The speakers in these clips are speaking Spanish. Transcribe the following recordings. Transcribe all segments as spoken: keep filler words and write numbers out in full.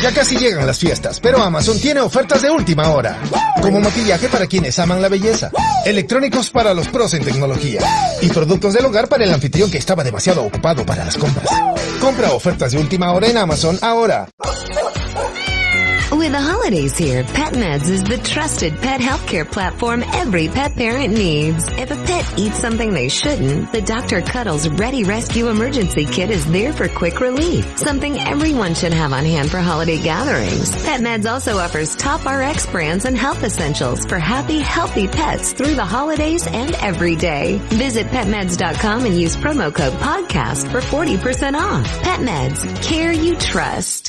Ya casi llegan las fiestas, pero Amazon tiene ofertas de última hora. Como maquillaje para quienes aman la belleza, electrónicos para los pros en tecnología y productos del hogar para el anfitrión que estaba demasiado ocupado para las compras. Compra ofertas de última hora en Amazon ahora. With the holidays here, PetMeds is the trusted pet healthcare platform every pet parent needs. If a pet eats something they shouldn't, the Doctor Cuddles Ready Rescue Emergency Kit is there for quick relief, something everyone should have on hand for holiday gatherings. PetMeds also offers top R X brands and health essentials for happy, healthy pets through the holidays and every day. Visit pet meds dot com and use promo code podcast for forty percent off. PetMeds, care you trust.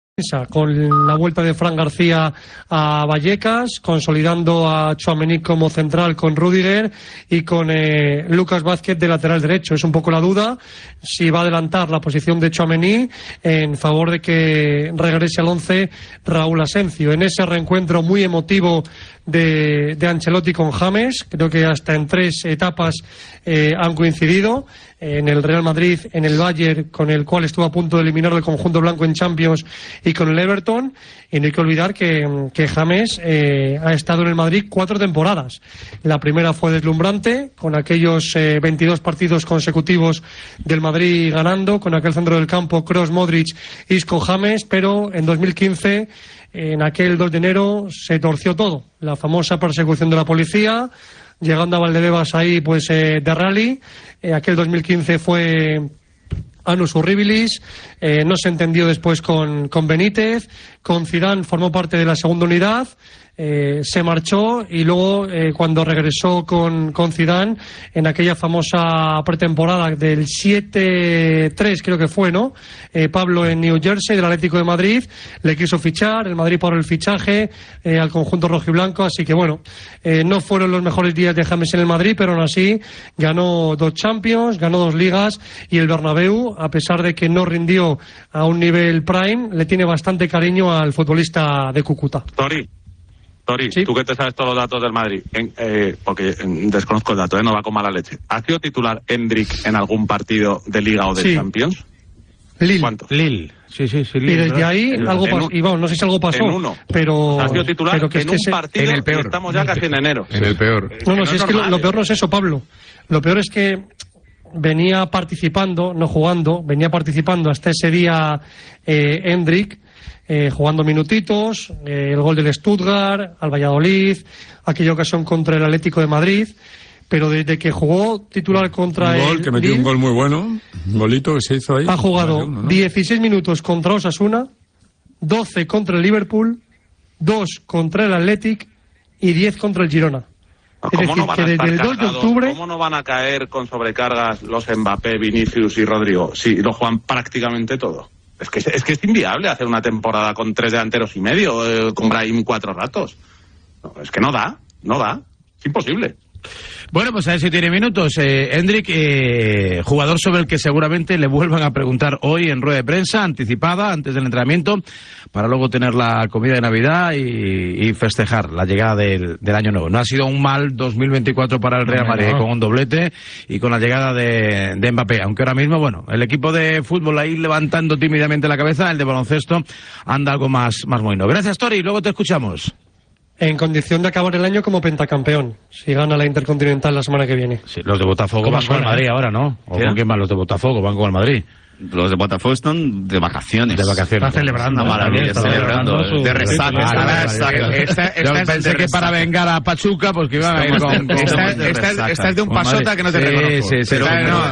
Con la vuelta de Fran García a Vallecas, consolidando a Tchouaméni como central con Rüdiger y con eh, Lucas Vázquez de lateral derecho. Es un poco la duda si va a adelantar la posición de Tchouaméni en favor de que regrese al once Raúl Asencio. En ese reencuentro muy emotivo de, de Ancelotti con James, creo que hasta en tres etapas eh, han coincidido. En el Real Madrid, en el Bayern, con el cual estuvo a punto de eliminar el conjunto blanco en Champions, y con el Everton. Y no hay que olvidar que, que James eh, ha estado en el Madrid cuatro temporadas. La primera fue deslumbrante, con aquellos eh, veintidós partidos consecutivos del Madrid ganando, con aquel centro del campo Kroos, Modric, Isco, James, pero en dos mil quince, en aquel dos de enero, se torció todo. La famosa persecución de la policía, llegando a Valdebebas ahí pues eh, de rally. Eh, aquel dos mil quince fue annus horribilis, eh, no se entendió después con, con Benítez, con Zidane formó parte de la segunda unidad, eh, se marchó y luego eh, cuando regresó con, con Zidane en aquella famosa pretemporada del siete tres creo que fue, ¿no? Eh, Pablo en New Jersey del Atlético de Madrid, le quiso fichar, el Madrid paró el fichaje eh, al conjunto rojiblanco, así que bueno, eh, no fueron los mejores días de James en el Madrid, pero aún así ganó dos Champions, ganó dos Ligas, y el Bernabéu, a pesar de que no rindió a un nivel prime, le tiene bastante cariño al futbolista de Cúcuta. Tori, Tori, ¿sí? Tú que te sabes todos los datos del Madrid, en, eh, porque eh, desconozco el dato, eh, no va con mala leche. ¿Ha sido titular Hendrik en algún partido de Liga o de sí. Champions? Lille. ¿Cuánto? Lille, sí, sí, sí. Lille, y desde ¿verdad? ahí en, algo en pasó, un, y bueno, no sé si algo pasó, en uno. pero ha sido titular pero que en es que un se, partido en el peor. y estamos ya casi en enero. En el peor. No, no, no si es es que lo, normal, lo peor no es eso, Pablo. Lo peor es que venía participando, no jugando, venía participando hasta ese día eh, Hendrik, eh, jugando minutitos, eh, el gol del Stuttgart, al Valladolid, aquella ocasión contra el Atlético de Madrid, pero desde que jugó titular contra un gol el que metió Lille, un gol muy bueno, un golito que se hizo ahí. ha jugado Vale, uno, ¿no? dieciséis minutos contra Osasuna, doce contra el Liverpool, dos contra el Athletic y diez contra el Girona. Es ¿Cómo decir, no van que a desde estar el dos de cargados? octubre... ¿Cómo no van a caer con sobrecargas los Mbappé, Vinicius y Rodrigo si lo juegan prácticamente todo? Es que es, que es inviable hacer una temporada con tres delanteros y medio, eh, con Brahim cuatro ratos. No, es que no da, no da. Es imposible. Bueno, pues a ver si tiene minutos. Eh, Hendrik, eh, jugador sobre el que seguramente le vuelvan a preguntar hoy en rueda de prensa, anticipada, antes del entrenamiento, para luego tener la comida de Navidad y, y festejar la llegada del, del año nuevo. No ha sido un mal dos mil veinticuatro para el Real Madrid, no, no. con un doblete y con la llegada de, de Mbappé. Aunque ahora mismo, bueno, el equipo de fútbol ahí levantando tímidamente la cabeza, el de baloncesto anda algo más, más mohino. Gracias, Tori, luego te escuchamos. En condición de acabar el año como pentacampeón, si gana la Intercontinental la semana que viene. Sí, los de Botafogo van con el Madrid ahora, ¿no? ¿O con quién van los de Botafogo? Van con el Madrid. Los de Botafogo están de vacaciones. De vacaciones. Está celebrando. Una maravilla, está celebrando. Su... De resaca. Yo pensé que para vengar a Pachuca, pues que iban a ir con... Estás de un pasota que no te reconozco. Sí, sí,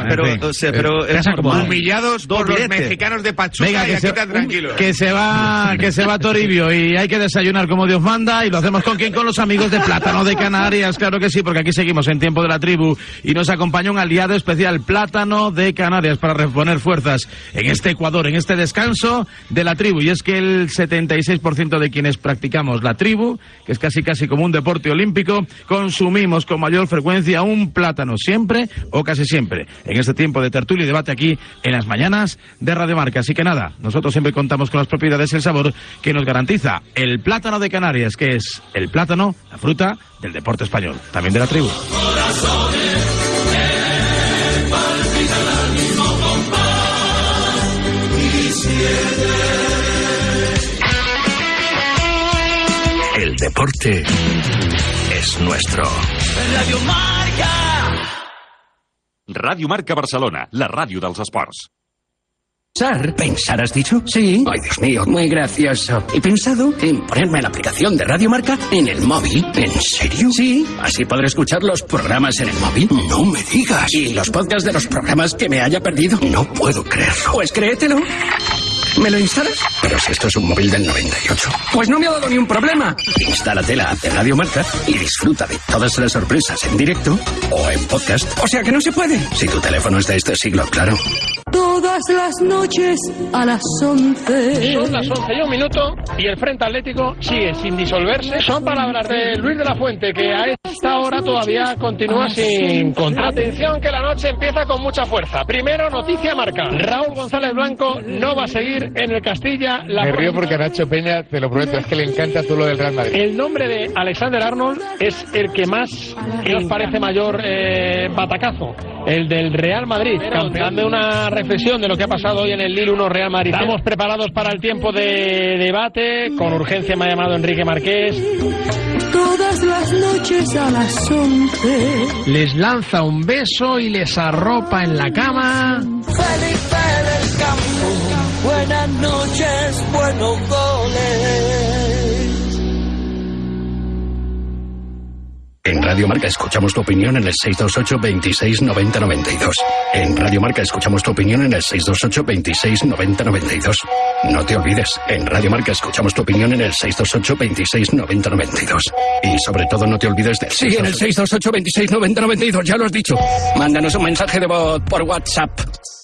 pero humillados por los mexicanos de Pachuca. Venga, que se tranquilo. Que se va, que se va Toribio y hay que desayunar como Dios manda, y lo hacemos con quién, con los amigos de Plátano de Canarias, claro que sí, porque aquí seguimos en Tiempo de la Tribu y nos acompaña un aliado especial, Plátano de Canarias, para reponer fuerzas en este Ecuador, en este descanso de la tribu. Y es que el setenta y seis por ciento de quienes practicamos la tribu, que es casi casi como un deporte olímpico, consumimos con mayor frecuencia un plátano, siempre o casi siempre, en este tiempo de tertulia y debate aquí en las mañanas de Radio Marca. Así que nada, nosotros siempre contamos con las propiedades y el sabor que nos garantiza el Plátano de Canarias, que es el plátano, la fruta del deporte español, también de la tribu. deporte es nuestro. Radio Marca. Radio Marca Barcelona, la ràdio dels esports. ¿Pensar? ¿Pensar has dicho? Sí. Ay, Dios mío, muy gracioso. He pensado en ponerme la aplicación de Radio Marca en el móvil. ¿En serio? Sí. Así podré escuchar los programas en el móvil. No me digas. ¿Y los podcasts de los programas que me haya perdido? No puedo creerlo. Pues créetelo. ¿Me lo instalas? Pero si esto es un móvil del noventa y ocho. Pues no me ha dado ni un problema. Instálate la app de Radio Marca y disfruta de todas las sorpresas en directo o en podcast. O sea que no se puede. Si tu teléfono es de este siglo, claro. Todas las noches a las once. Son las once y un minuto y el Frente Atlético sigue sin disolverse. Son palabras de Luis de la Fuente, que a esta hora todavía continúa sin control. Atención, que la noche empieza con mucha fuerza. Primero, noticia Marca. Raúl González Blanco no va a seguir en el Castilla. La Me río porque a Nacho Peña, te lo prometo, es que le encanta todo lo del Real Madrid. El nombre de Alexander Arnold es el que más nos parece mayor eh, batacazo. El del Real Madrid, campeón de una reflexión de lo que ha pasado hoy en el Lille uno Real Madrid. Estamos preparados para el tiempo de debate. Con urgencia me ha llamado Enrique Marqués. Todas las noches a las once. Les lanza un beso y les arropa en la cama. Felipe del Campo, buenas noches, buenos goles. En Radio Marca escuchamos tu opinión en el seis dos ocho, veintiséis, noventa, noventa y dos. En Radio Marca escuchamos tu opinión en el seis dos ocho, veintiséis, noventa, noventa y dos. No te olvides, en Radio Marca escuchamos tu opinión en el seis dos ocho, veintiséis, noventa, noventa y dos. Y sobre todo no te olvides del Sí, en el seis dos ocho, veintiséis, noventa, noventa y dos, ya lo has dicho. Mándanos un mensaje de voz por WhatsApp.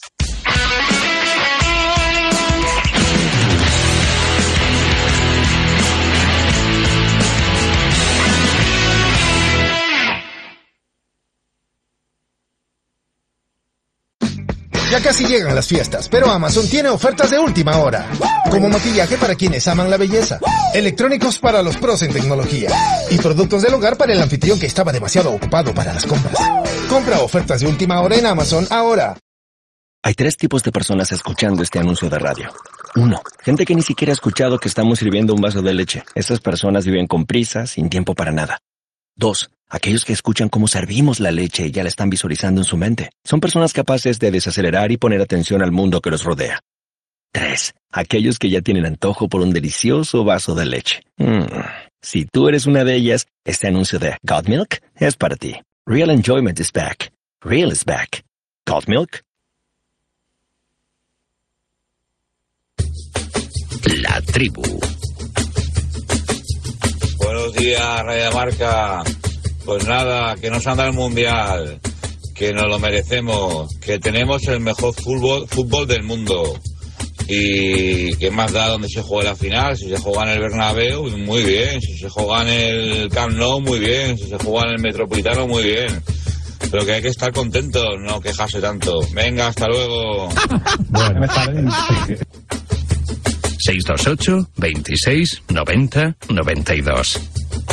Ya casi llegan las fiestas, pero Amazon tiene ofertas de última hora. Como maquillaje para quienes aman la belleza, electrónicos para los pros en tecnología y productos del hogar para el anfitrión que estaba demasiado ocupado para las compras. Compra ofertas de última hora en Amazon ahora. Hay tres tipos de personas escuchando este anuncio de radio. Uno, gente que ni siquiera ha escuchado que estamos sirviendo un vaso de leche. Esas personas viven con prisa, sin tiempo para nada. Dos, aquellos que escuchan cómo servimos la leche y ya la están visualizando en su mente. Son personas capaces de desacelerar y poner atención al mundo que los rodea. Tres, aquellos que ya tienen antojo por un delicioso vaso de leche. Mm. Si tú eres una de ellas, este anuncio de God Milk es para ti. Real enjoyment is back. Real is back. God Milk. La tribu. Buenos días, Radio Marca. Pues nada, que nos han dado el Mundial, que nos lo merecemos, que tenemos el mejor fútbol, fútbol del mundo. Y que más da donde se juega la final. Si se juega en el Bernabéu, muy bien. Si se juega en el Camp Nou, muy bien. Si se juega en el Metropolitano, muy bien. Pero que hay que estar contentos, no quejarse tanto. Venga, hasta luego. Bueno, seis dos ocho, veintiséis, noventa, noventa y dos.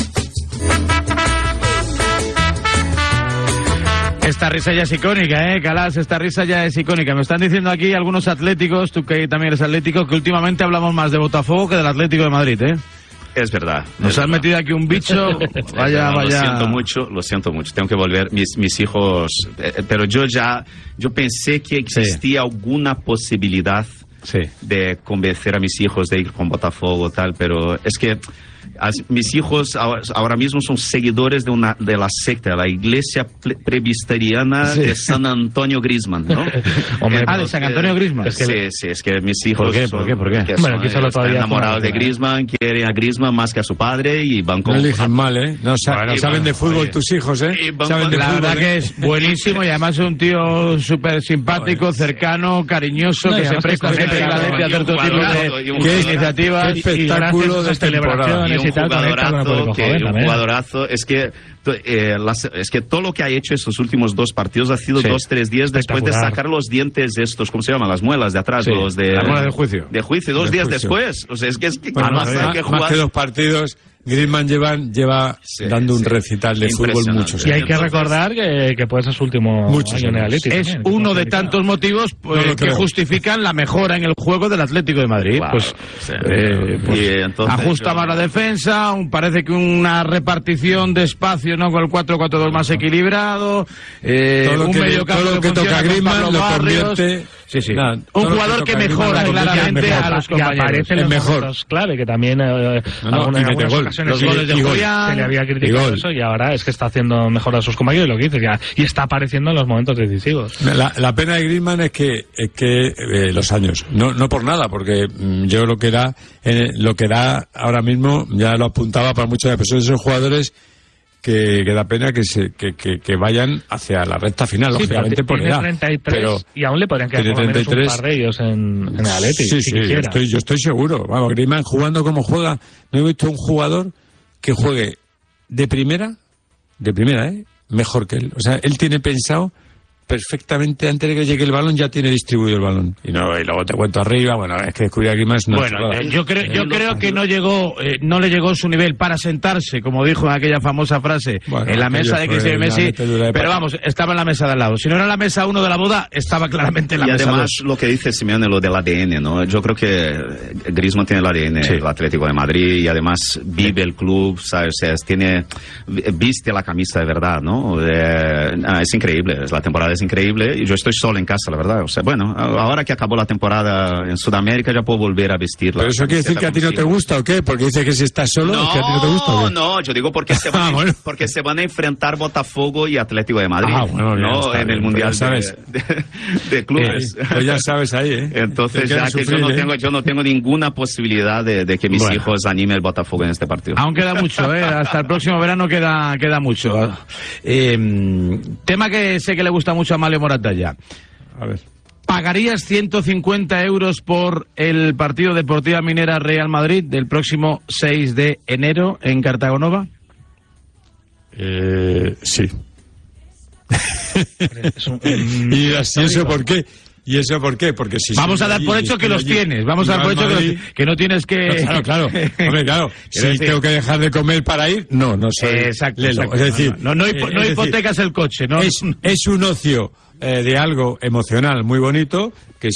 Esta risa ya es icónica, ¿eh, Calas? Esta risa ya es icónica. Me están diciendo aquí algunos atléticos, tú que también eres atlético, que últimamente hablamos más de Botafogo que del Atlético de Madrid, ¿eh? Es verdad. Nos es han verdad. metido aquí un bicho. Vaya, no, vaya. Lo siento mucho, lo siento mucho. Tengo que volver. Mis, mis hijos. Eh, pero yo ya. Yo pensé que existía sí. alguna posibilidad sí. de convencer a mis hijos de ir con Botafogo, tal, pero es que. As, mis hijos ahora, ahora mismo son seguidores de una de la secta, la iglesia presbiteriana sí. de San Antonio Griezmann, ¿no? Hombre, ah, de San Antonio Griezmann. Es que, sí, sí, es que mis hijos ¿Por qué? ¿Por qué? ¿Por qué? Son, bueno, aquí solo están enamorados de Griezmann, quieren a Griezmann más que a su padre y van con... No eligen mal, ¿eh? No, sa bueno, saben de fútbol oye. tus hijos, ¿eh? Saben de la fútbol, verdad ¿eh? que es buenísimo y además es un tío súper simpático, cercano, cariñoso, no, que se presta siempre a hacer todo tipo de iniciativas y espectáculo de celebraciones y tal. Que un jugadorazo, es que eh, las, es que todo lo que ha hecho estos últimos dos partidos ha sido sí. dos, tres días después de sacar los dientes estos, ¿cómo se llaman? Las muelas de atrás, sí. los de... La muela del juicio. De juicio, dos de días juicio. después. O sea, es que, es que, bueno, más, más, que jugar... más que dos partidos... Griezmann lleva, lleva sí, dando un sí. recital de fútbol muchos años. Y hay que recordar que, que puede ser su último muchos año en el Atlético. Es también, uno de tantos motivos pues, no que creo. justifican la mejora en el juego del Atlético de Madrid. Wow, pues, sí. eh, pues entonces, ajusta más yo... la defensa, un, parece que una repartición de espacio, ¿no? Con el cuatro cuatro dos más equilibrado, eh, un que, medio campo todo lo que, que toca Griezmann lo convierte. Sí, sí. Nada, un jugador que, que mejora claramente mejor, a los compañeros. Y aparecen los mejor. momentos clave, que también eh, no, no, alguna, en algunas gol. ocasiones los goles de Julián se le había criticado y eso, y ahora es que está haciendo mejor a sus compañeros, y lo que dices, ya, y está apareciendo en los momentos decisivos. La, la pena de Griezmann es que, es que eh, los años, no, no por nada, porque mm, yo lo que da, eh, lo que da ahora mismo, ya lo apuntaba para muchas personas, esos jugadores Que, que da pena que, se, que, que, que vayan hacia la recta final, sí, lógicamente por edad. treinta y tres, pero y aún le podrían quedar por lo menos un par de ellos en, en el Atlético. Sí, si sí, yo estoy, yo estoy seguro. Vamos, Griezmann jugando como juega, no he visto un jugador que juegue de primera, de primera, ¿eh? Mejor que él. O sea, él tiene pensado perfectamente antes de que llegue el balón, ya tiene distribuido el balón. Y no, y luego te cuento arriba, bueno, es que descubrir a Griezmann es una Bueno, eh, yo creo, yo creo que no llegó, eh, no le llegó su nivel para sentarse, como dijo en aquella famosa frase, bueno, en la mesa de Cristiano y Messi, pero vamos, estaba en la mesa de al lado. Si no era la mesa uno de la boda, estaba claramente en la y mesa además, dos. Lo que dice Simeone, lo del A D N, ¿no? Yo creo que Griezmann tiene el A D N sí. del Atlético de Madrid y además vive el club, ¿sabes? O sea, tiene, viste la camisa de verdad, ¿no? Eh, es increíble, la temporada es increíble y yo estoy solo en casa, la verdad. O sea, bueno, ahora que acabó la temporada en Sudamérica ya puedo volver a vestirla. ¿Pero eso quiere decir que a ti no te gusta o qué? Porque dice que si estás solo, no, es que a ti no te gusta. ¿O qué? No, yo digo porque se, van ah, bueno. porque se van a enfrentar Botafogo y Atlético de Madrid, ah, bueno, ¿no? Está, en el Mundial sabes. De, de, de clubes. Eh, pues ya sabes ahí, ¿eh? Entonces ya que sufrir, yo, no tengo, yo no tengo ninguna posibilidad de, de que mis bueno. hijos animen el Botafogo en este partido. Aún queda mucho, ¿eh? Hasta el próximo verano queda, queda mucho. Eh, tema que sé que le gusta mucho a Mario Moratalla. A ver. ¿Pagarías ciento cincuenta euros por el partido Deportiva Minera Real Madrid del próximo seis de enero en Cartagonova? Eh, sí. ¿Y así eso por qué? ¿Y eso por qué? Porque si vamos a dar por hecho que los allí, tienes. Vamos a dar por hecho que, los, que no tienes que... No, claro, claro. Hombre, claro. Si decir... tengo que dejar de comer para ir, no, no soy eh, exacto, Lelo. Exacto. Es decir... No, no, no, hipo, no hipotecas decir, el coche, ¿no? Es, es un ocio eh, de algo emocional muy bonito, que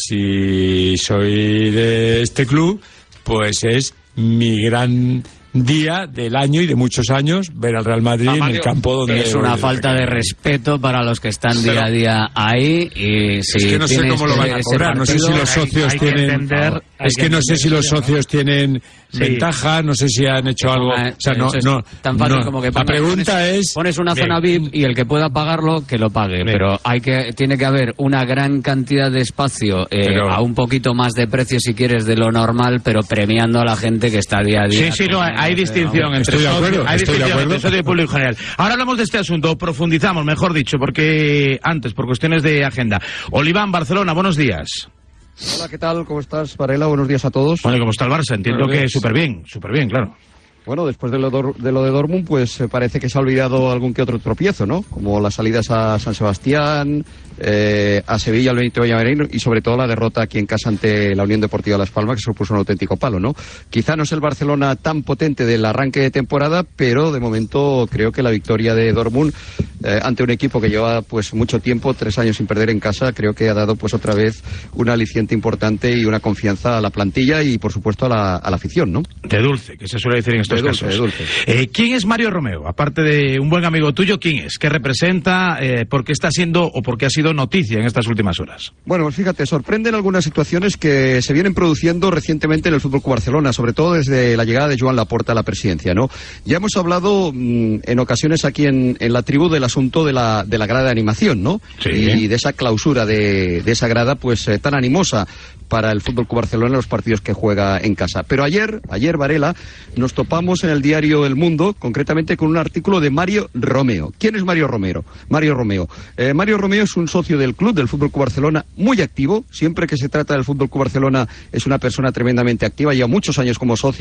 si soy de este club, pues es mi gran... día del año y de muchos años ver al Real Madrid en el campo donde... Es una falta de respeto para los que están día a día ahí y si es que no sé cómo lo van a cobrar, no sé si los socios tienen... Es que no sé si los socios tienen ventaja, no sé si han hecho algo... O sea, no... no tan fácil como que la pregunta es... Pones una zona V I P y el que pueda pagarlo, que lo pague, pero hay que tiene que haber una gran cantidad de espacio a un poquito más de precio, si quieres, de lo normal, pero premiando a la gente que está día a día. Sí, sí, no, hay distinción entre estoy de acuerdo, hay estoy distinción de acuerdo. entre socio y público general. Ahora hablamos de este asunto, profundizamos, mejor dicho, porque antes, por cuestiones de agenda. Oliván, Barcelona, buenos días. Hola, ¿qué tal? ¿Cómo estás, Varela? Buenos días a todos. Bueno, ¿cómo está el Barça? Entiendo que súper bien, súper bien, claro. Bueno, después de lo, de lo de Dortmund, pues parece que se ha olvidado algún que otro tropiezo, ¿no? Como las salidas a San Sebastián, eh, a Sevilla, al Benito Villamarín y sobre todo la derrota aquí en casa ante la Unión Deportiva Las Palmas, que supuso un auténtico palo, ¿no? Quizá no es el Barcelona tan potente del arranque de temporada, pero de momento creo que la victoria de Dortmund eh, ante un equipo que lleva pues mucho tiempo, tres años sin perder en casa, creo que ha dado pues otra vez un aliciente importante y una confianza a la plantilla y por supuesto a la, a la afición, ¿no? De dulce, que se suele decir en estos de dulce, casos. De dulce. Eh, ¿Quién es Mario Romeo? Aparte de un buen amigo tuyo, ¿quién es? ¿Qué representa? Eh, ¿Por qué está siendo o por qué ha sido noticia en estas últimas horas? Bueno, pues fíjate, sorprenden algunas situaciones que se vienen produciendo recientemente en el Fútbol Club Barcelona, sobre todo desde la llegada de Joan Laporta a la presidencia, ¿no? Ya hemos hablado mmm, en ocasiones aquí en, en la tribu del asunto de la, de la grada de animación, ¿no? Sí. Y de esa clausura de, de esa grada, pues eh, tan animosa para el Fútbol Club Barcelona en los partidos que juega en casa. Pero ayer, ayer Varela, nos topamos en el diario El Mundo, concretamente con un artículo de Mario Romeo. ¿Quién es Mario Romero? Mario Romeo. Eh, Mario Romeo es un socio del club, del Fútbol Club Barcelona, muy activo. Siempre que se trata del Fútbol Club Barcelona es una persona tremendamente activa, lleva muchos años como socio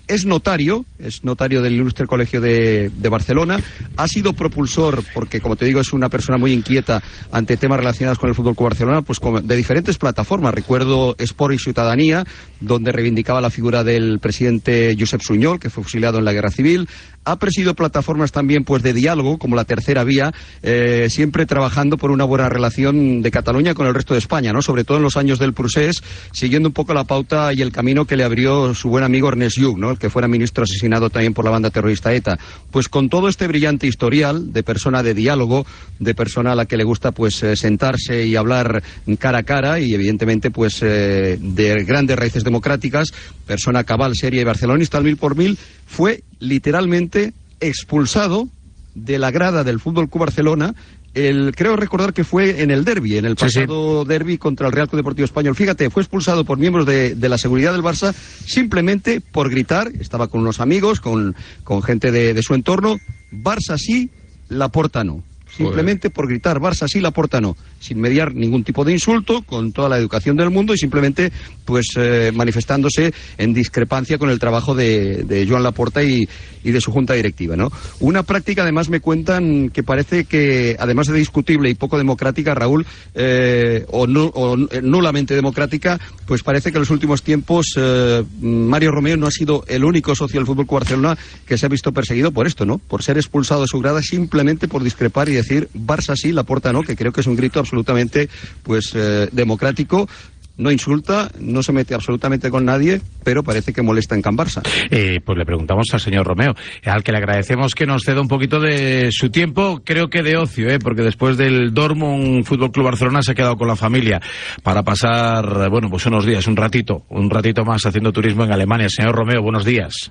es notario, es notario del Ilustre Colegio de, de Barcelona, ha sido propulsor, porque como te digo es una persona muy inquieta ante temas relacionados con el Fútbol Club Barcelona, pues de diferentes plataformas. Recuerdo Sport y Ciudadanía, donde reivindicaba la figura del presidente Josep Sunyol, que fue fusilado en la Guerra Civil. Ha presidido plataformas también pues de diálogo, como la Tercera Vía, eh, siempre trabajando por una buena relación de Cataluña con el resto de España, ¿no? Sobre todo en los años del Procés, siguiendo un poco la pauta y el camino que le abrió su buen amigo Ernest Lluch, ¿no? El que fuera ministro asesinado también por la banda terrorista ETA. Pues con todo este brillante historial de persona de diálogo, de persona a la que le gusta pues eh, sentarse y hablar cara a cara, y evidentemente pues eh, de grandes raíces democráticas, persona cabal, seria y barcelonista al mil por mil, fue literalmente expulsado de la grada del Fútbol Club Barcelona. El, creo recordar que fue en el derbi, en el pasado sí, sí. derbi contra el Real Club Deportivo Español. Fíjate, fue expulsado por miembros de, de la seguridad del Barça simplemente por gritar. Estaba con unos amigos, con, con gente de, de su entorno. Barça sí, Laporta no. Simplemente por gritar Barça sí, Laporta no, sin mediar ningún tipo de insulto, con toda la educación del mundo y simplemente pues eh, manifestándose en discrepancia con el trabajo de, de Joan Laporta y, y de su junta directiva, ¿no? Una práctica, además, me cuentan que parece que, además de discutible y poco democrática, Raúl, eh, o, no, o nulamente democrática, pues parece que en los últimos tiempos eh, Mario Romeo no ha sido el único socio del Fútbol Club Barcelona que se ha visto perseguido por esto, ¿no? Por ser expulsado de su grada simplemente por discrepar y decir Barça sí, Laporta no, que creo que es un grito absolutamente pues eh, democrático. No insulta, no se mete absolutamente con nadie, pero parece que molesta en Can Barça. Eh, pues le preguntamos al señor Romeo, al que le agradecemos que nos ceda un poquito de su tiempo, creo que de ocio, eh, porque después del Dortmund Fútbol Club Barcelona se ha quedado con la familia para pasar, bueno, pues unos días, un ratito, un ratito más haciendo turismo en Alemania. Señor Romeo, buenos días.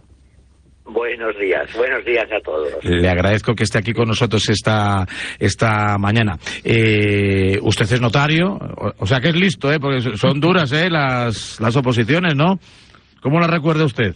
Buenos días, buenos días a todos. Le agradezco que esté aquí con nosotros esta esta mañana. Eh, usted es notario, o, o sea que es listo, ¿eh? Porque son duras, ¿eh? Las, las oposiciones, ¿no? ¿Cómo las recuerda usted?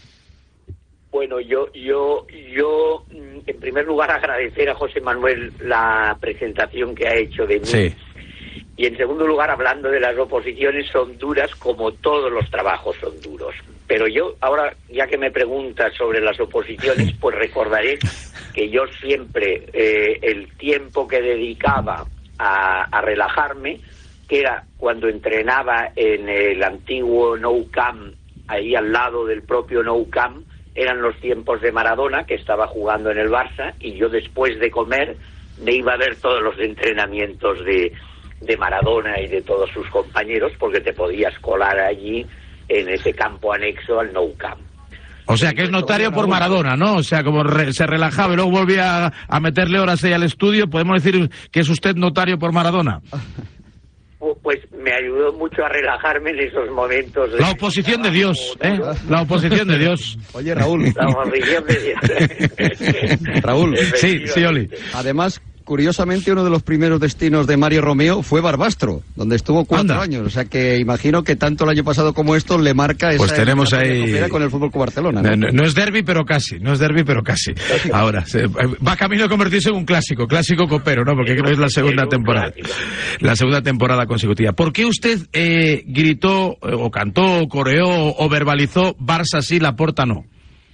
Bueno, yo, yo, yo, en primer lugar agradecer a José Manuel la presentación que ha hecho de mí. Sí. Y en segundo lugar, hablando de las oposiciones, son duras como todos los trabajos son duros. Pero yo, ahora, ya que me preguntas sobre las oposiciones, pues recordaré que yo siempre, eh, el tiempo que dedicaba a, a relajarme, que era cuando entrenaba en el antiguo Nou Camp, ahí al lado del propio Nou Camp, eran los tiempos de Maradona, que estaba jugando en el Barça, y yo después de comer me iba a ver todos los entrenamientos de... de Maradona y de todos sus compañeros, porque te podías colar allí en ese campo anexo al Nou Camp. O sea, que es notario por Maradona, ¿no? O sea, como re, se relajaba y luego volvía a, a meterle horas ahí al estudio, ¿podemos decir que es usted notario por Maradona? Pues me ayudó mucho a relajarme en esos momentos. La oposición de Dios, ¿eh? La oposición de Dios. Oye, Raúl. La oposición de Dios. Raúl. Sí, sí, Oli. Además, curiosamente, uno de los primeros destinos de Mario Romeo fue Barbastro, donde estuvo cuatro Anda. años. O sea que imagino que tanto el año pasado como esto le marca esa pues tenemos ahí con el Fútbol Club Barcelona. ¿no? No, no es derbi, pero casi. No es derbi, pero casi. Ahora, se, va camino a convertirse en un clásico, clásico copero, ¿no? Porque creo que es la segunda temporada. La segunda temporada consecutiva. ¿Por qué usted eh, gritó, o cantó, o coreó, o verbalizó Barça sí, Laporta no?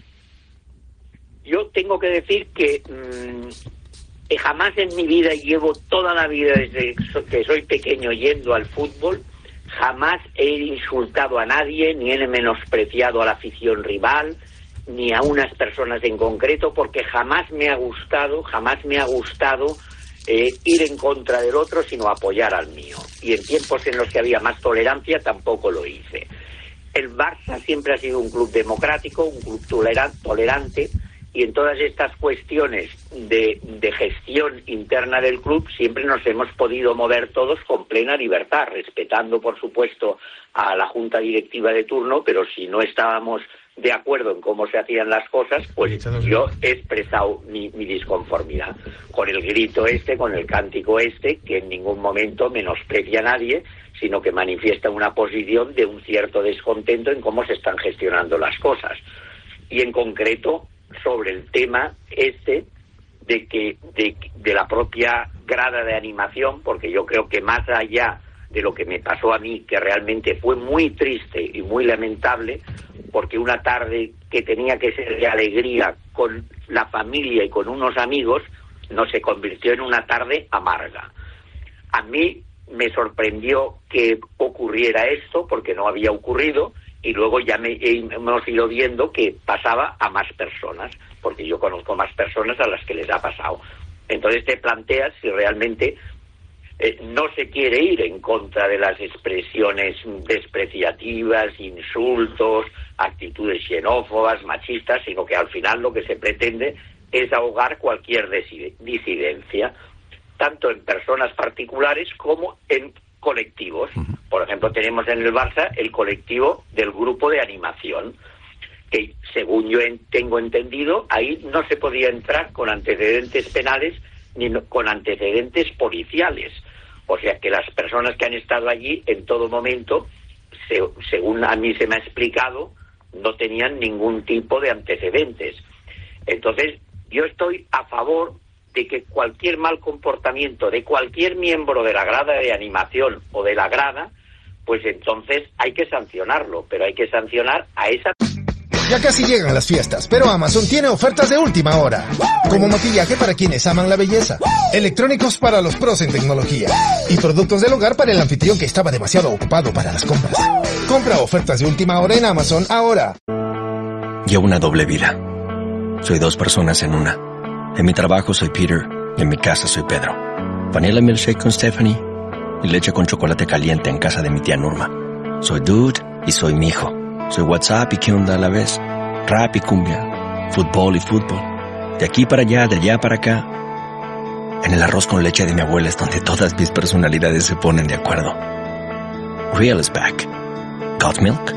Yo tengo que decir que... Mmm... jamás en mi vida, y llevo toda la vida desde que soy pequeño yendo al fútbol, jamás he insultado a nadie, ni he menospreciado a la afición rival, ni a unas personas en concreto, porque jamás me ha gustado, jamás me ha gustado eh, ir en contra del otro, sino apoyar al mío. Y en tiempos en los que había más tolerancia tampoco lo hice. El Barça siempre ha sido un club democrático, un club tolerante, y en todas estas cuestiones de, de gestión interna del club siempre nos hemos podido mover todos con plena libertad, respetando, por supuesto, a la junta directiva de turno, pero si no estábamos de acuerdo en cómo se hacían las cosas, pues yo he expresado mi, mi disconformidad con el grito este, con el cántico este, que en ningún momento menosprecia a nadie, sino que manifiesta una posición de un cierto descontento en cómo se están gestionando las cosas. Y en concreto, sobre el tema este de que de, de la propia grada de animación, porque yo creo que más allá de lo que me pasó a mí, que realmente fue muy triste y muy lamentable, porque una tarde que tenía que ser de alegría con la familia y con unos amigos, no se convirtió en una tarde amarga. A mí me sorprendió que ocurriera esto, porque no había ocurrido, y luego ya me, hemos ido viendo que pasaba a más personas, porque yo conozco más personas a las que les ha pasado. Entonces te planteas si realmente eh, no se quiere ir en contra de las expresiones despreciativas, insultos, actitudes xenófobas, machistas, sino que al final lo que se pretende es ahogar cualquier disidencia, tanto en personas particulares como en colectivos. Por ejemplo, tenemos en el Barça el colectivo del grupo de animación, que según yo en, tengo entendido, ahí no se podía entrar con antecedentes penales ni no, con antecedentes policiales. O sea que las personas que han estado allí en todo momento, se, según a mí se me ha explicado, no tenían ningún tipo de antecedentes. Entonces, yo estoy a favor de que cualquier mal comportamiento de cualquier miembro de la grada de animación o de la grada, pues entonces hay que sancionarlo, pero hay que sancionar a esa... Ya casi llegan las fiestas, pero Amazon tiene ofertas de última hora. Como maquillaje para quienes aman la belleza, electrónicos para los pros en tecnología y productos del hogar para el anfitrión que estaba demasiado ocupado para las compras. Compra ofertas de última hora en Amazon ahora. Llevo una doble vida. Soy dos personas en una. En mi trabajo soy Peter y en mi casa soy Pedro. Vanilla milkshake con Stephanie y leche con chocolate caliente en casa de mi tía Norma. Soy Dude y soy mi hijo. Soy WhatsApp y qué onda a la vez. Rap y cumbia. Fútbol y fútbol. De aquí para allá, de allá para acá. En el arroz con leche de mi abuela es donde todas mis personalidades se ponen de acuerdo. Real is back. Got milk?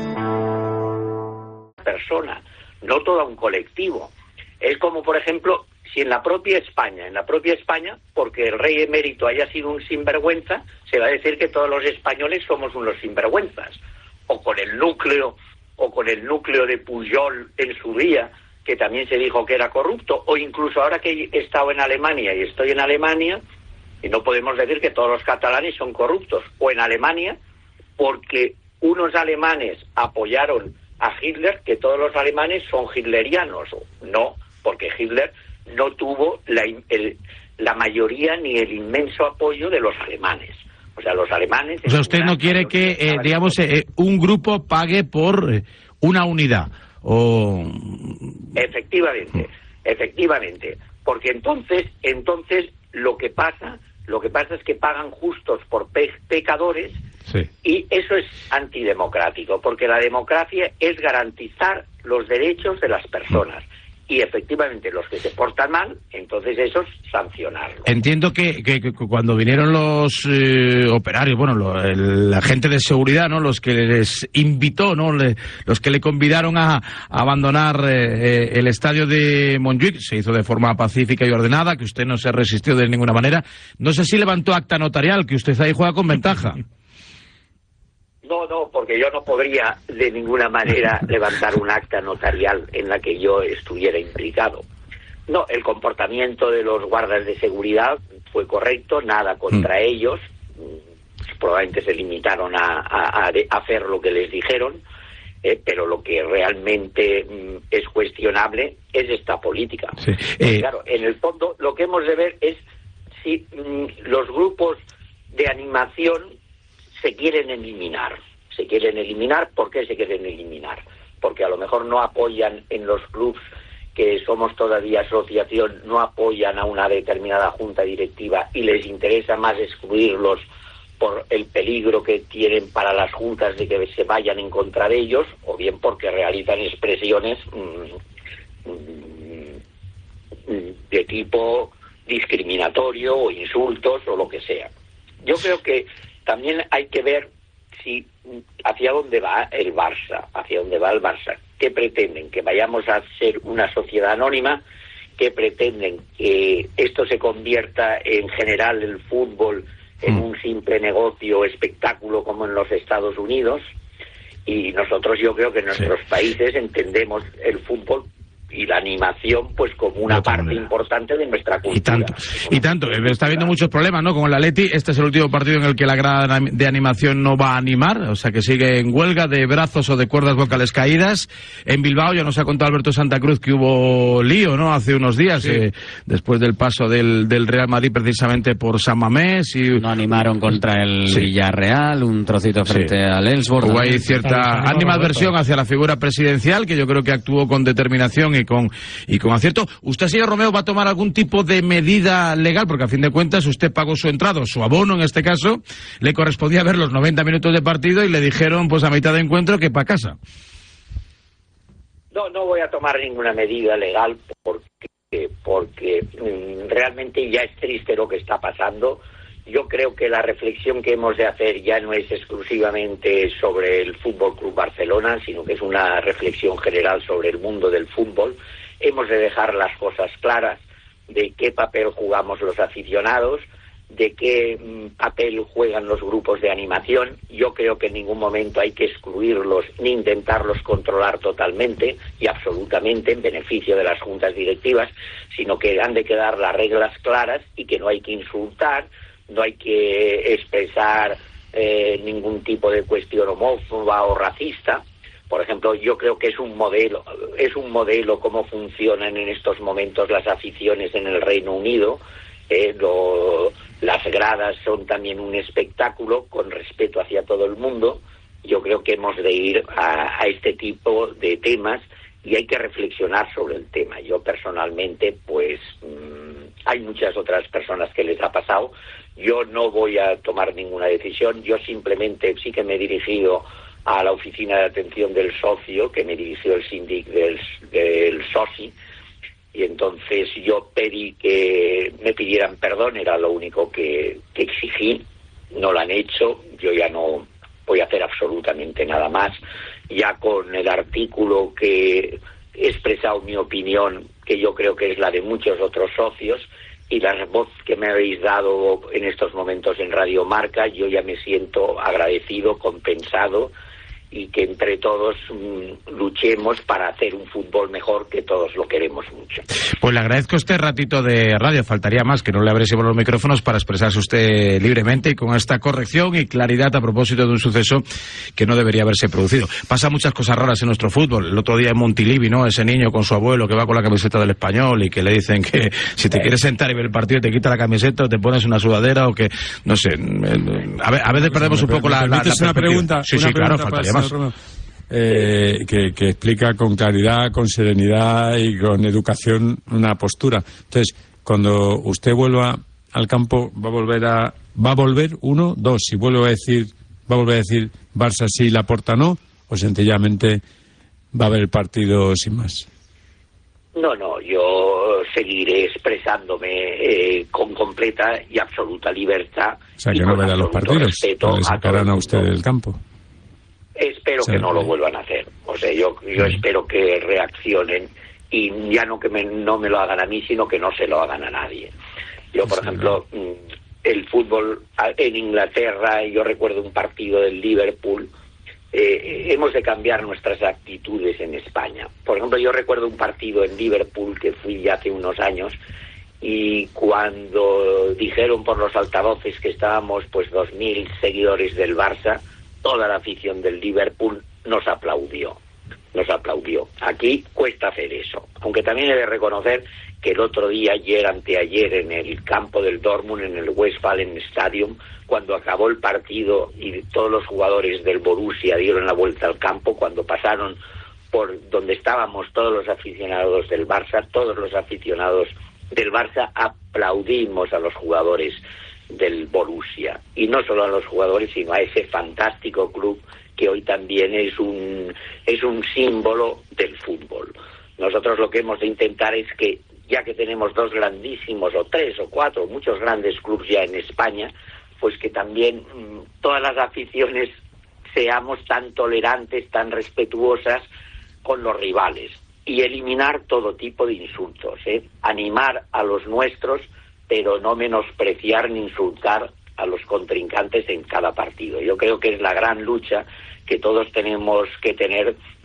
Persona, no todo un colectivo. Es como, por ejemplo, si en la propia España, en la propia España, porque el rey emérito haya sido un sinvergüenza, se va a decir que todos los españoles somos unos sinvergüenzas. O con el núcleo, o con el núcleo de Pujol en su día, que también se dijo que era corrupto, o incluso ahora que he estado en Alemania y estoy en Alemania, y no podemos decir que todos los catalanes son corruptos, o en Alemania, porque unos alemanes apoyaron a Hitler, que todos los alemanes son hitlerianos. No, porque Hitler no tuvo la, el, la mayoría ni el inmenso apoyo de los alemanes. O sea, los alemanes... O sea, usted no quiere que, eh, digamos, eh, un grupo pague por eh, una unidad, o... Efectivamente, efectivamente. Porque entonces, entonces lo que pasa, lo que pasa es que pagan justos por pe pecadores. Sí. Y eso es antidemocrático, porque la democracia es garantizar los derechos de las personas. Y efectivamente los que se portan mal, entonces esos sancionarlos. Entiendo que, que, que cuando vinieron los eh, operarios, bueno, lo, el, la gente de seguridad, ¿no? Los que les invitó, ¿no? Le, los que le convidaron a, a abandonar eh, el estadio de Montjuic, se hizo de forma pacífica y ordenada, que usted no se resistió de ninguna manera. No sé si levantó acta notarial, que usted ahí juega con ventaja. No, no, porque yo no podría de ninguna manera levantar un acta notarial en la que yo estuviera implicado. No, el comportamiento de los guardas de seguridad fue correcto, nada contra mm. ellos. Probablemente se limitaron a, a, a hacer lo que les dijeron, eh, pero lo que realmente mm, es cuestionable es esta política. Sí. Eh... Claro, en el fondo lo que hemos de ver es si mm, los grupos de animación se quieren eliminar. Se quieren eliminar. ¿Por qué se quieren eliminar? Porque a lo mejor no apoyan en los clubs que somos todavía asociación, no apoyan a una determinada junta directiva y les interesa más excluirlos por el peligro que tienen para las juntas de que se vayan en contra de ellos, o bien porque realizan expresiones mmm, mmm, de tipo discriminatorio o insultos o lo que sea. Yo creo que también hay que ver si hacia dónde va el Barça, hacia dónde va el Barça. ¿Qué pretenden? ¿Que vayamos a ser una sociedad anónima? ¿Qué pretenden? ¿Que esto se convierta en general el fútbol en un simple negocio, espectáculo como en los Estados Unidos? Y nosotros yo creo que en nuestros sí. países entendemos el fútbol y la animación pues como una parte importante de nuestra cultura. Y tanto, y tanto. Está habiendo muchos problemas, ¿no? Con el Atleti, este es el último partido en el que la grada de animación no va a animar, o sea que sigue en huelga de brazos o de cuerdas vocales caídas. En Bilbao ya nos ha contado Alberto Santa Cruz que hubo lío, ¿no? Hace unos días, sí. eh, después del paso del, del Real Madrid precisamente por San Mamés. Y... No animaron contra el sí. Villarreal, un trocito frente sí. al Elfsborg. Hubo ahí cierta animadversión hacia la figura presidencial, que yo creo que actuó con determinación y con y con acierto. ¿Usted, señor Romeo, va a tomar algún tipo de medida legal? Porque a fin de cuentas usted pagó su entrada, su abono en este caso, le correspondía ver los noventa minutos de partido y le dijeron pues a mitad de encuentro que para casa. No, no voy a tomar ninguna medida legal porque, porque mm, realmente ya es triste lo que está pasando. Yo creo que la reflexión que hemos de hacer ya no es exclusivamente sobre el Fútbol Club Barcelona, sino que es una reflexión general sobre el mundo del fútbol. Hemos de dejar las cosas claras de qué papel jugamos los aficionados, de qué mm, papel juegan los grupos de animación. Yo creo que en ningún momento hay que excluirlos ni intentarlos controlar totalmente y absolutamente en beneficio de las juntas directivas, sino que han de quedar las reglas claras y que no hay que insultar, no hay que expresar eh, ningún tipo de cuestión homófoba o racista. Por ejemplo, yo creo que es un modelo, es un modelo cómo funcionan en estos momentos las aficiones en el Reino Unido. Eh, lo, las gradas son también un espectáculo con respeto hacia todo el mundo. Yo creo que hemos de ir a, a este tipo de temas y hay que reflexionar sobre el tema. Yo personalmente, pues, mmm, hay muchas otras personas que les ha pasado. Yo no voy a tomar ninguna decisión. Yo simplemente sí que me he dirigido a la oficina de atención del socio, que me dirigió el síndic del, del soci, y entonces yo pedí que me pidieran perdón, era lo único que, que exigí. No lo han hecho, yo ya no voy a hacer absolutamente nada más. Ya con el artículo que he expresado mi opinión, que yo creo que es la de muchos otros socios, y la voz que me habéis dado en estos momentos en Radio Marca, yo ya me siento agradecido, compensado, y que entre todos mmm, luchemos para hacer un fútbol mejor, que todos lo queremos mucho. Pues le agradezco este ratito de radio, faltaría más que no le abriésemos los micrófonos para expresarse usted libremente y con esta corrección y claridad a propósito de un suceso que no debería haberse producido. Pasa muchas cosas raras en nuestro fútbol. El otro día en Montilivi, ¿no? Ese niño con su abuelo que va con la camiseta del Español y que le dicen que si te quieres sentar y ver el partido te quita la camiseta o te pones una sudadera o que, no sé, a, a veces perdemos un poco la, la, la una pregunta, sí, una sí, pregunta claro, faltaría más. Eh, que, que explica con claridad, con serenidad y con educación una postura. Entonces, cuando usted vuelva al campo, va a volver a va a volver uno, dos. Si vuelvo a decir, va a volver a decir Barça sí, Laporta no, o sencillamente va a haber el partido sin más. No, no, yo seguiré expresándome eh, con completa y absoluta libertad. O sea, que no verá los partidos, o le sacarán a, a usted del campo. Espero que no lo vuelvan a hacer. O sea, yo yo espero que reaccionen y ya no que me, no me lo hagan a mí, sino que no se lo hagan a nadie. Yo, por ejemplo, el fútbol en Inglaterra, yo recuerdo un partido del Liverpool, eh, hemos de cambiar nuestras actitudes en España. Por ejemplo, yo recuerdo un partido en Liverpool que fui ya hace unos años, y cuando dijeron por los altavoces que estábamos pues dos mil seguidores del Barça, toda la afición del Liverpool nos aplaudió, nos aplaudió. Aquí cuesta hacer eso, aunque también he de reconocer que el otro día, ayer, anteayer, en el campo del Dortmund, en el Westfalen Stadium, cuando acabó el partido y todos los jugadores del Borussia dieron la vuelta al campo, cuando pasaron por donde estábamos todos los aficionados del Barça, todos los aficionados del Barça aplaudimos a los jugadores del Borussia, y no solo a los jugadores sino a ese fantástico club que hoy también es un es un símbolo del fútbol. Nosotros lo que hemos de intentar es que, ya que tenemos dos grandísimos o tres o cuatro, muchos grandes clubes ya en España, pues que también mmm, todas las aficiones seamos tan tolerantes, tan respetuosas con los rivales y eliminar todo tipo de insultos, ¿eh? Animar a los nuestros, pero no menospreciar ni insultar a los contrincantes en cada partido. Yo creo que es la gran lucha que todos tenemos que tener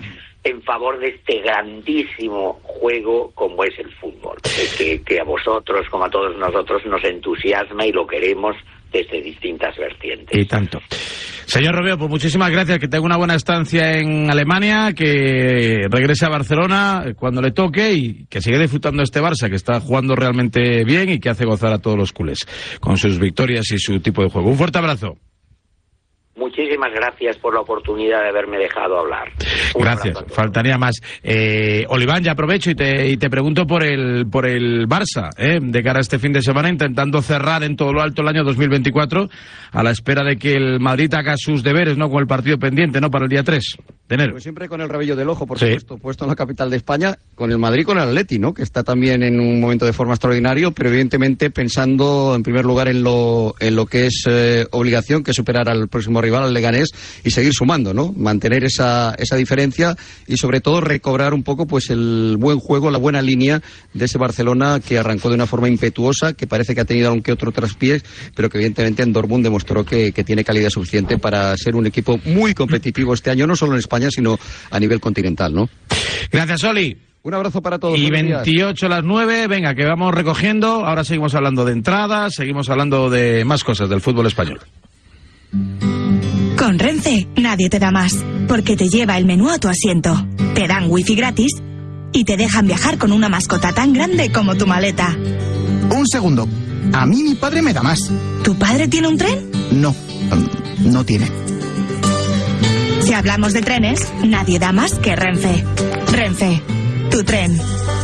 en favor de este grandísimo juego como es el fútbol, que, que a vosotros, como a todos nosotros, nos entusiasma y lo queremos desde distintas vertientes. Y tanto. Señor Romeo, pues muchísimas gracias, que tenga una buena estancia en Alemania, que regrese a Barcelona cuando le toque y que siga disfrutando este Barça, que está jugando realmente bien y que hace gozar a todos los culés con sus victorias y su tipo de juego. Un fuerte abrazo. Muchísimas gracias por la oportunidad de haberme dejado hablar. Un gracias, faltaría más. Eh, Oliván, ya aprovecho y te, y te pregunto por el por el Barça, ¿eh? de cara a este fin de semana, intentando cerrar en todo lo alto el año dos mil veinticuatro, a la espera de que el Madrid haga sus deberes, ¿no? Con el partido pendiente, ¿no? Para el día tres de enero. Pues siempre con el rabillo del ojo, por sí. supuesto, puesto en la capital de España, con el Madrid, con el Atleti, ¿no? Que está también en un momento de forma extraordinario, pero evidentemente pensando en primer lugar en lo, en lo que es eh, obligación, que es superar al próximo rival, al Leganés, y seguir sumando, ¿no? Mantener esa, esa diferencia y sobre todo recobrar un poco pues el buen juego, la buena línea de ese Barcelona que arrancó de una forma impetuosa, que parece que ha tenido algún que otro traspiés, pero que evidentemente en Dortmund demostró que, que tiene calidad suficiente para ser un equipo muy competitivo este año, no solo en España, sino a nivel continental, ¿no? Gracias, Oli. Un abrazo para todos. Y veintiocho a las nueve, venga, que vamos recogiendo. Ahora seguimos hablando de entradas, seguimos hablando de más cosas del fútbol español. Con Renfe, nadie te da más, porque te lleva el menú a tu asiento, te dan wifi gratis y te dejan viajar con una mascota tan grande como tu maleta. Un segundo, a mí mi padre me da más. ¿Tu padre tiene un tren? No, no tiene. Si hablamos de trenes, nadie da más que Renfe. Renfe, tu tren.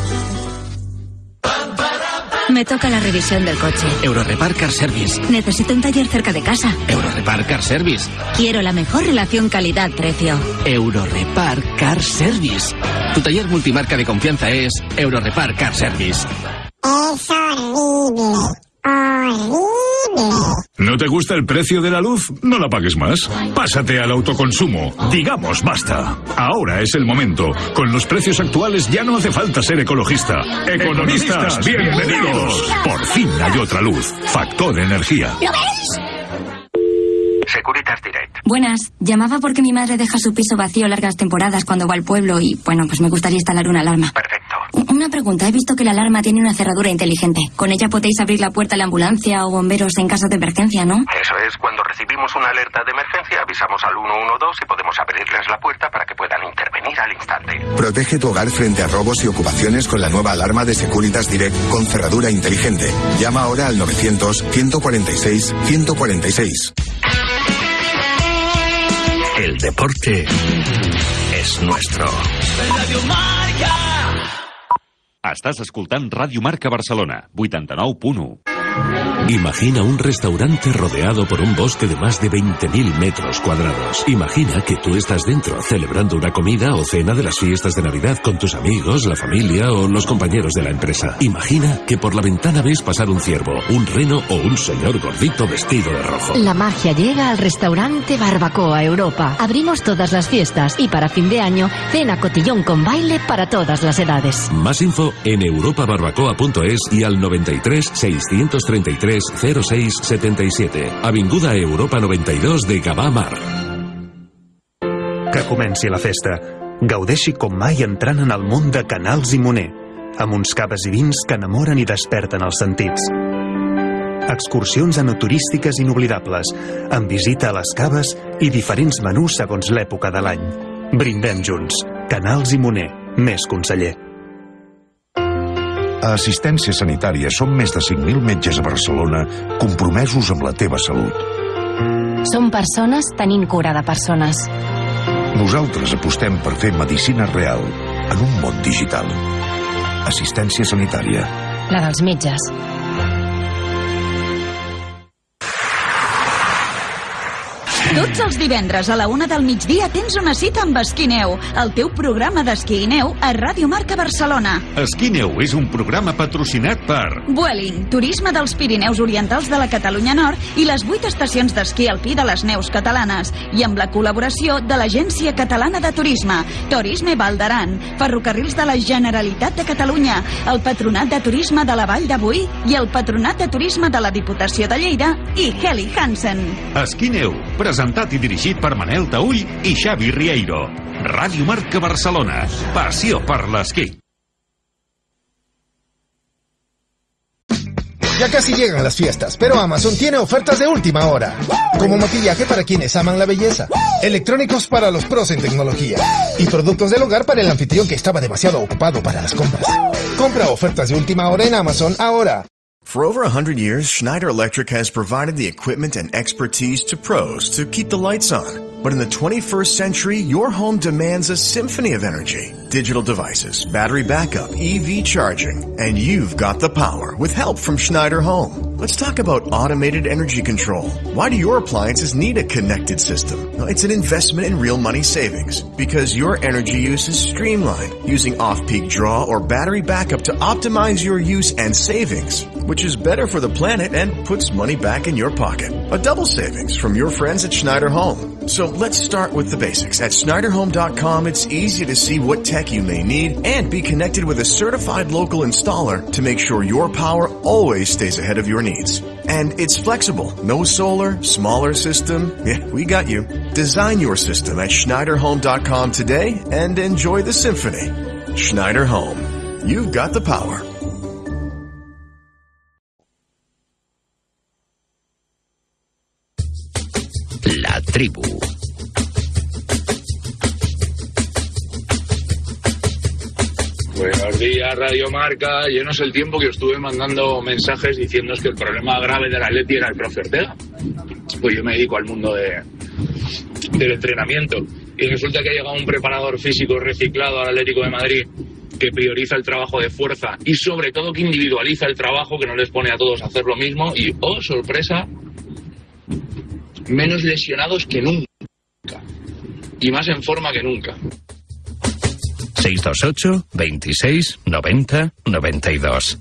Me toca la revisión del coche. Eurorepar Car Service. Necesito un taller cerca de casa. Eurorepar Car Service. Quiero la mejor relación calidad-precio. Eurorepar Car Service. Tu taller multimarca de confianza es Eurorepar Car Service. Es horrible. Horrible. ¿No te gusta el precio de la luz? No la pagues más. Pásate al autoconsumo. Digamos basta. Ahora es el momento. Con los precios actuales ya no hace falta ser ecologista. Economistas, bienvenidos. Por fin hay otra luz. Factor Energía. ¿Lo veis? Securitas Direct. Buenas. Llamaba porque mi madre deja su piso vacío largas temporadas cuando va al pueblo y, bueno, pues me gustaría instalar una alarma. Perfecto. Una pregunta. He visto que la alarma tiene una cerradura inteligente. Con ella podéis abrir la puerta a la ambulancia o bomberos en caso de emergencia, ¿no? Eso es. Cuando recibimos una alerta de emergencia, avisamos al uno uno dos y podemos abrirles la puerta para que puedan intervenir al instante. Protege tu hogar frente a robos y ocupaciones con la nueva alarma de Securitas Direct con cerradura inteligente. Llama ahora al novecientos, ciento cuarenta y seis, ciento cuarenta y seis. El deporte és nuestro. Radio Marca! Estàs escoltant Ràdio Marca Barcelona, vuitanta-nou punt u. Imagina un restaurante rodeado por un bosque de más de veinte mil metros cuadrados. Imagina que tú estás dentro, celebrando una comida o cena de las fiestas de Navidad con tus amigos, la familia o los compañeros de la empresa. Imagina que por la ventana ves pasar un ciervo, un reno o un señor gordito vestido de rojo. La magia llega al restaurante Barbacoa Europa. Abrimos todas las fiestas y para fin de año, cena cotillón con baile para todas las edades. Más info en europa barbacoa punto es y al noventa y tres, seiscientos treinta y tres, cero seis setenta y siete. Avinguda Europa noventa y dos de Gavà Mar. Que comenci la festa. Gaudeixi com mai entrant en el món de Canals i Moner, amb uns caves i vins que enamoren i desperten els sentits. Excursions enoturístiques inoblidables, amb visita a les caves i diferents menús segons l'època de l'any. Brindem junts. Canals i Moner. Més conseller. A Assistència Sanitària som més de cinc mil metges a Barcelona compromesos amb la teva salut. Som persones tenint cura de persones. Nosaltres apostem per fer medicina real en un món digital. Assistència Sanitària. La dels metges. Tots els divendres a la una del migdia tens una cita amb Esquí Neu, el teu programa d'esquí i neu a Ràdio Marca Barcelona. Esquí Neu és un programa patrocinat per Vueling, turisme dels Pirineus Orientals de la Catalunya Nord i les vuit estacions d'esquí alpí de les neus catalanes, i amb la col·laboració de l'Agència Catalana de Turisme, Turisme Val d'Aran, Ferrocarrils de la Generalitat de Catalunya, el Patronat de Turisme de la Vall de Boí i el Patronat de Turisme de la Diputació de Lleida i Heli Hansen. Esquí Neu, presentat i dirigit per Manel Taüll i Xavi Rieiro. Ràdio Marca Barcelona. Passió per l'esquí. Ya casi llegan las fiestas, pero Amazon tiene ofertas de última hora. Como maquillaje para quienes aman la belleza, electrónicos para los pros en tecnología y productos del hogar para el anfitrión que estaba demasiado ocupado para las compras. Compra ofertas de última hora en Amazon ahora. For over one hundred years, Schneider Electric has provided the equipment and expertise to pros to keep the lights on. But in the twenty-first century, your home demands a symphony of energy. Digital devices, battery backup, E V charging, and you've got the power with help from Schneider Home. Let's talk about automated energy control. Why do your appliances need a connected system? Well, it's an investment in real money savings because your energy use is streamlined using off-peak draw or battery backup to optimize your use and savings, which is better for the planet and puts money back in your pocket. A double savings from your friends at Schneider Home. So let's start with the basics. At Schneider Home dot com, it's easy to see what tech you may need and be connected with a certified local installer to make sure your power always stays ahead of your needs. And it's flexible. No solar, smaller system. Yeah, we got you. Design your system at Schneider Home dot com today and enjoy the symphony. Schneider Home. You've got the power. La tribu. Buenos días, Radio Marca. Llenos el tiempo que os estuve mandando mensajes diciéndoos que el problema grave del Atleti era el profe Ortega. Pues yo me dedico al mundo de, del entrenamiento. Y resulta que ha llegado un preparador físico reciclado al Atlético de Madrid que prioriza el trabajo de fuerza y sobre todo que individualiza el trabajo, que no les pone a todos a hacer lo mismo. Y, oh, sorpresa, menos lesionados que nunca. Y más en forma que nunca. seis dos ocho, veintiséis, noventa, noventa y dos.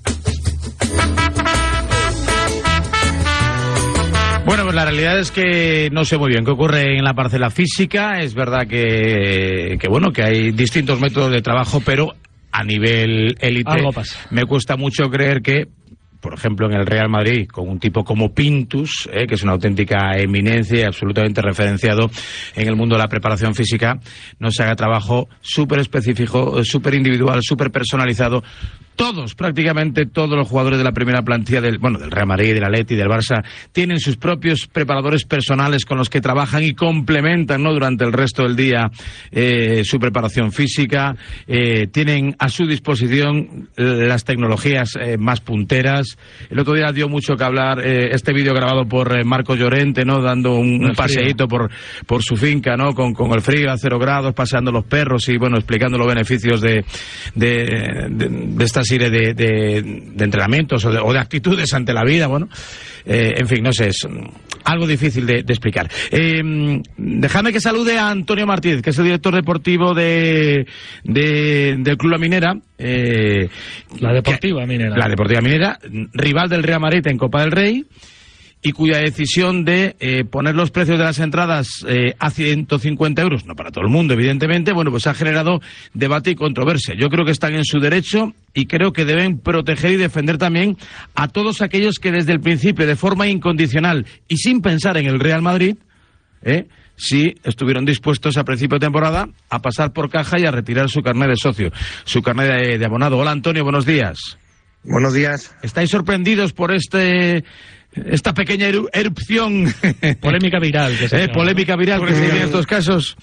Bueno, pues la realidad es que no sé muy bien qué ocurre en la parcela física. Es verdad que, que bueno, que hay distintos métodos de trabajo, pero a nivel élite algo pasa. Me cuesta mucho creer que, por ejemplo, en el Real Madrid, con un tipo como Pintus, eh, que es una auténtica eminencia y absolutamente referenciado en el mundo de la preparación física, no se haga trabajo súper específico, súper individual, súper personalizado. Todos, prácticamente todos los jugadores de la primera plantilla del, bueno, del Real Madrid, del Atleti y del Barça tienen sus propios preparadores personales con los que trabajan y complementan, ¿no?, durante el resto del día eh, su preparación física. Eh, tienen a su disposición las tecnologías eh, más punteras. El otro día dio mucho que hablar eh, este vídeo grabado por eh, Marco Llorente, ¿no?, dando un, un paseíto por, por su finca, ¿no?, con, con el frío a cero grados, paseando los perros y, bueno, explicando los beneficios de, de, de, de esta serie de, de, de entrenamientos o de, o de actitudes ante la vida. Bueno, eh, en fin, no sé, es algo difícil de, de explicar. Eh, dejadme que salude a Antonio Martínez, que es el director deportivo de, de del Club La Minera. Eh, la Deportiva que, Minera. La Deportiva Minera, rival del Real Madrid en Copa del Rey, y cuya decisión de eh, poner los precios de las entradas eh, a ciento cincuenta euros, no para todo el mundo, evidentemente, bueno, pues ha generado debate y controversia. Yo creo que están en su derecho y creo que deben proteger y defender también a todos aquellos que desde el principio, de forma incondicional y sin pensar en el Real Madrid, eh, sí estuvieron dispuestos a principio de temporada a pasar por caja y a retirar su carnet de socio, su carnet de, de abonado. Hola, Antonio, buenos días. Buenos días. ¿Estáis sorprendidos por este... esta pequeña eru erupción? Polémica viral. Que se eh, polémica viral que se vive en estos casos.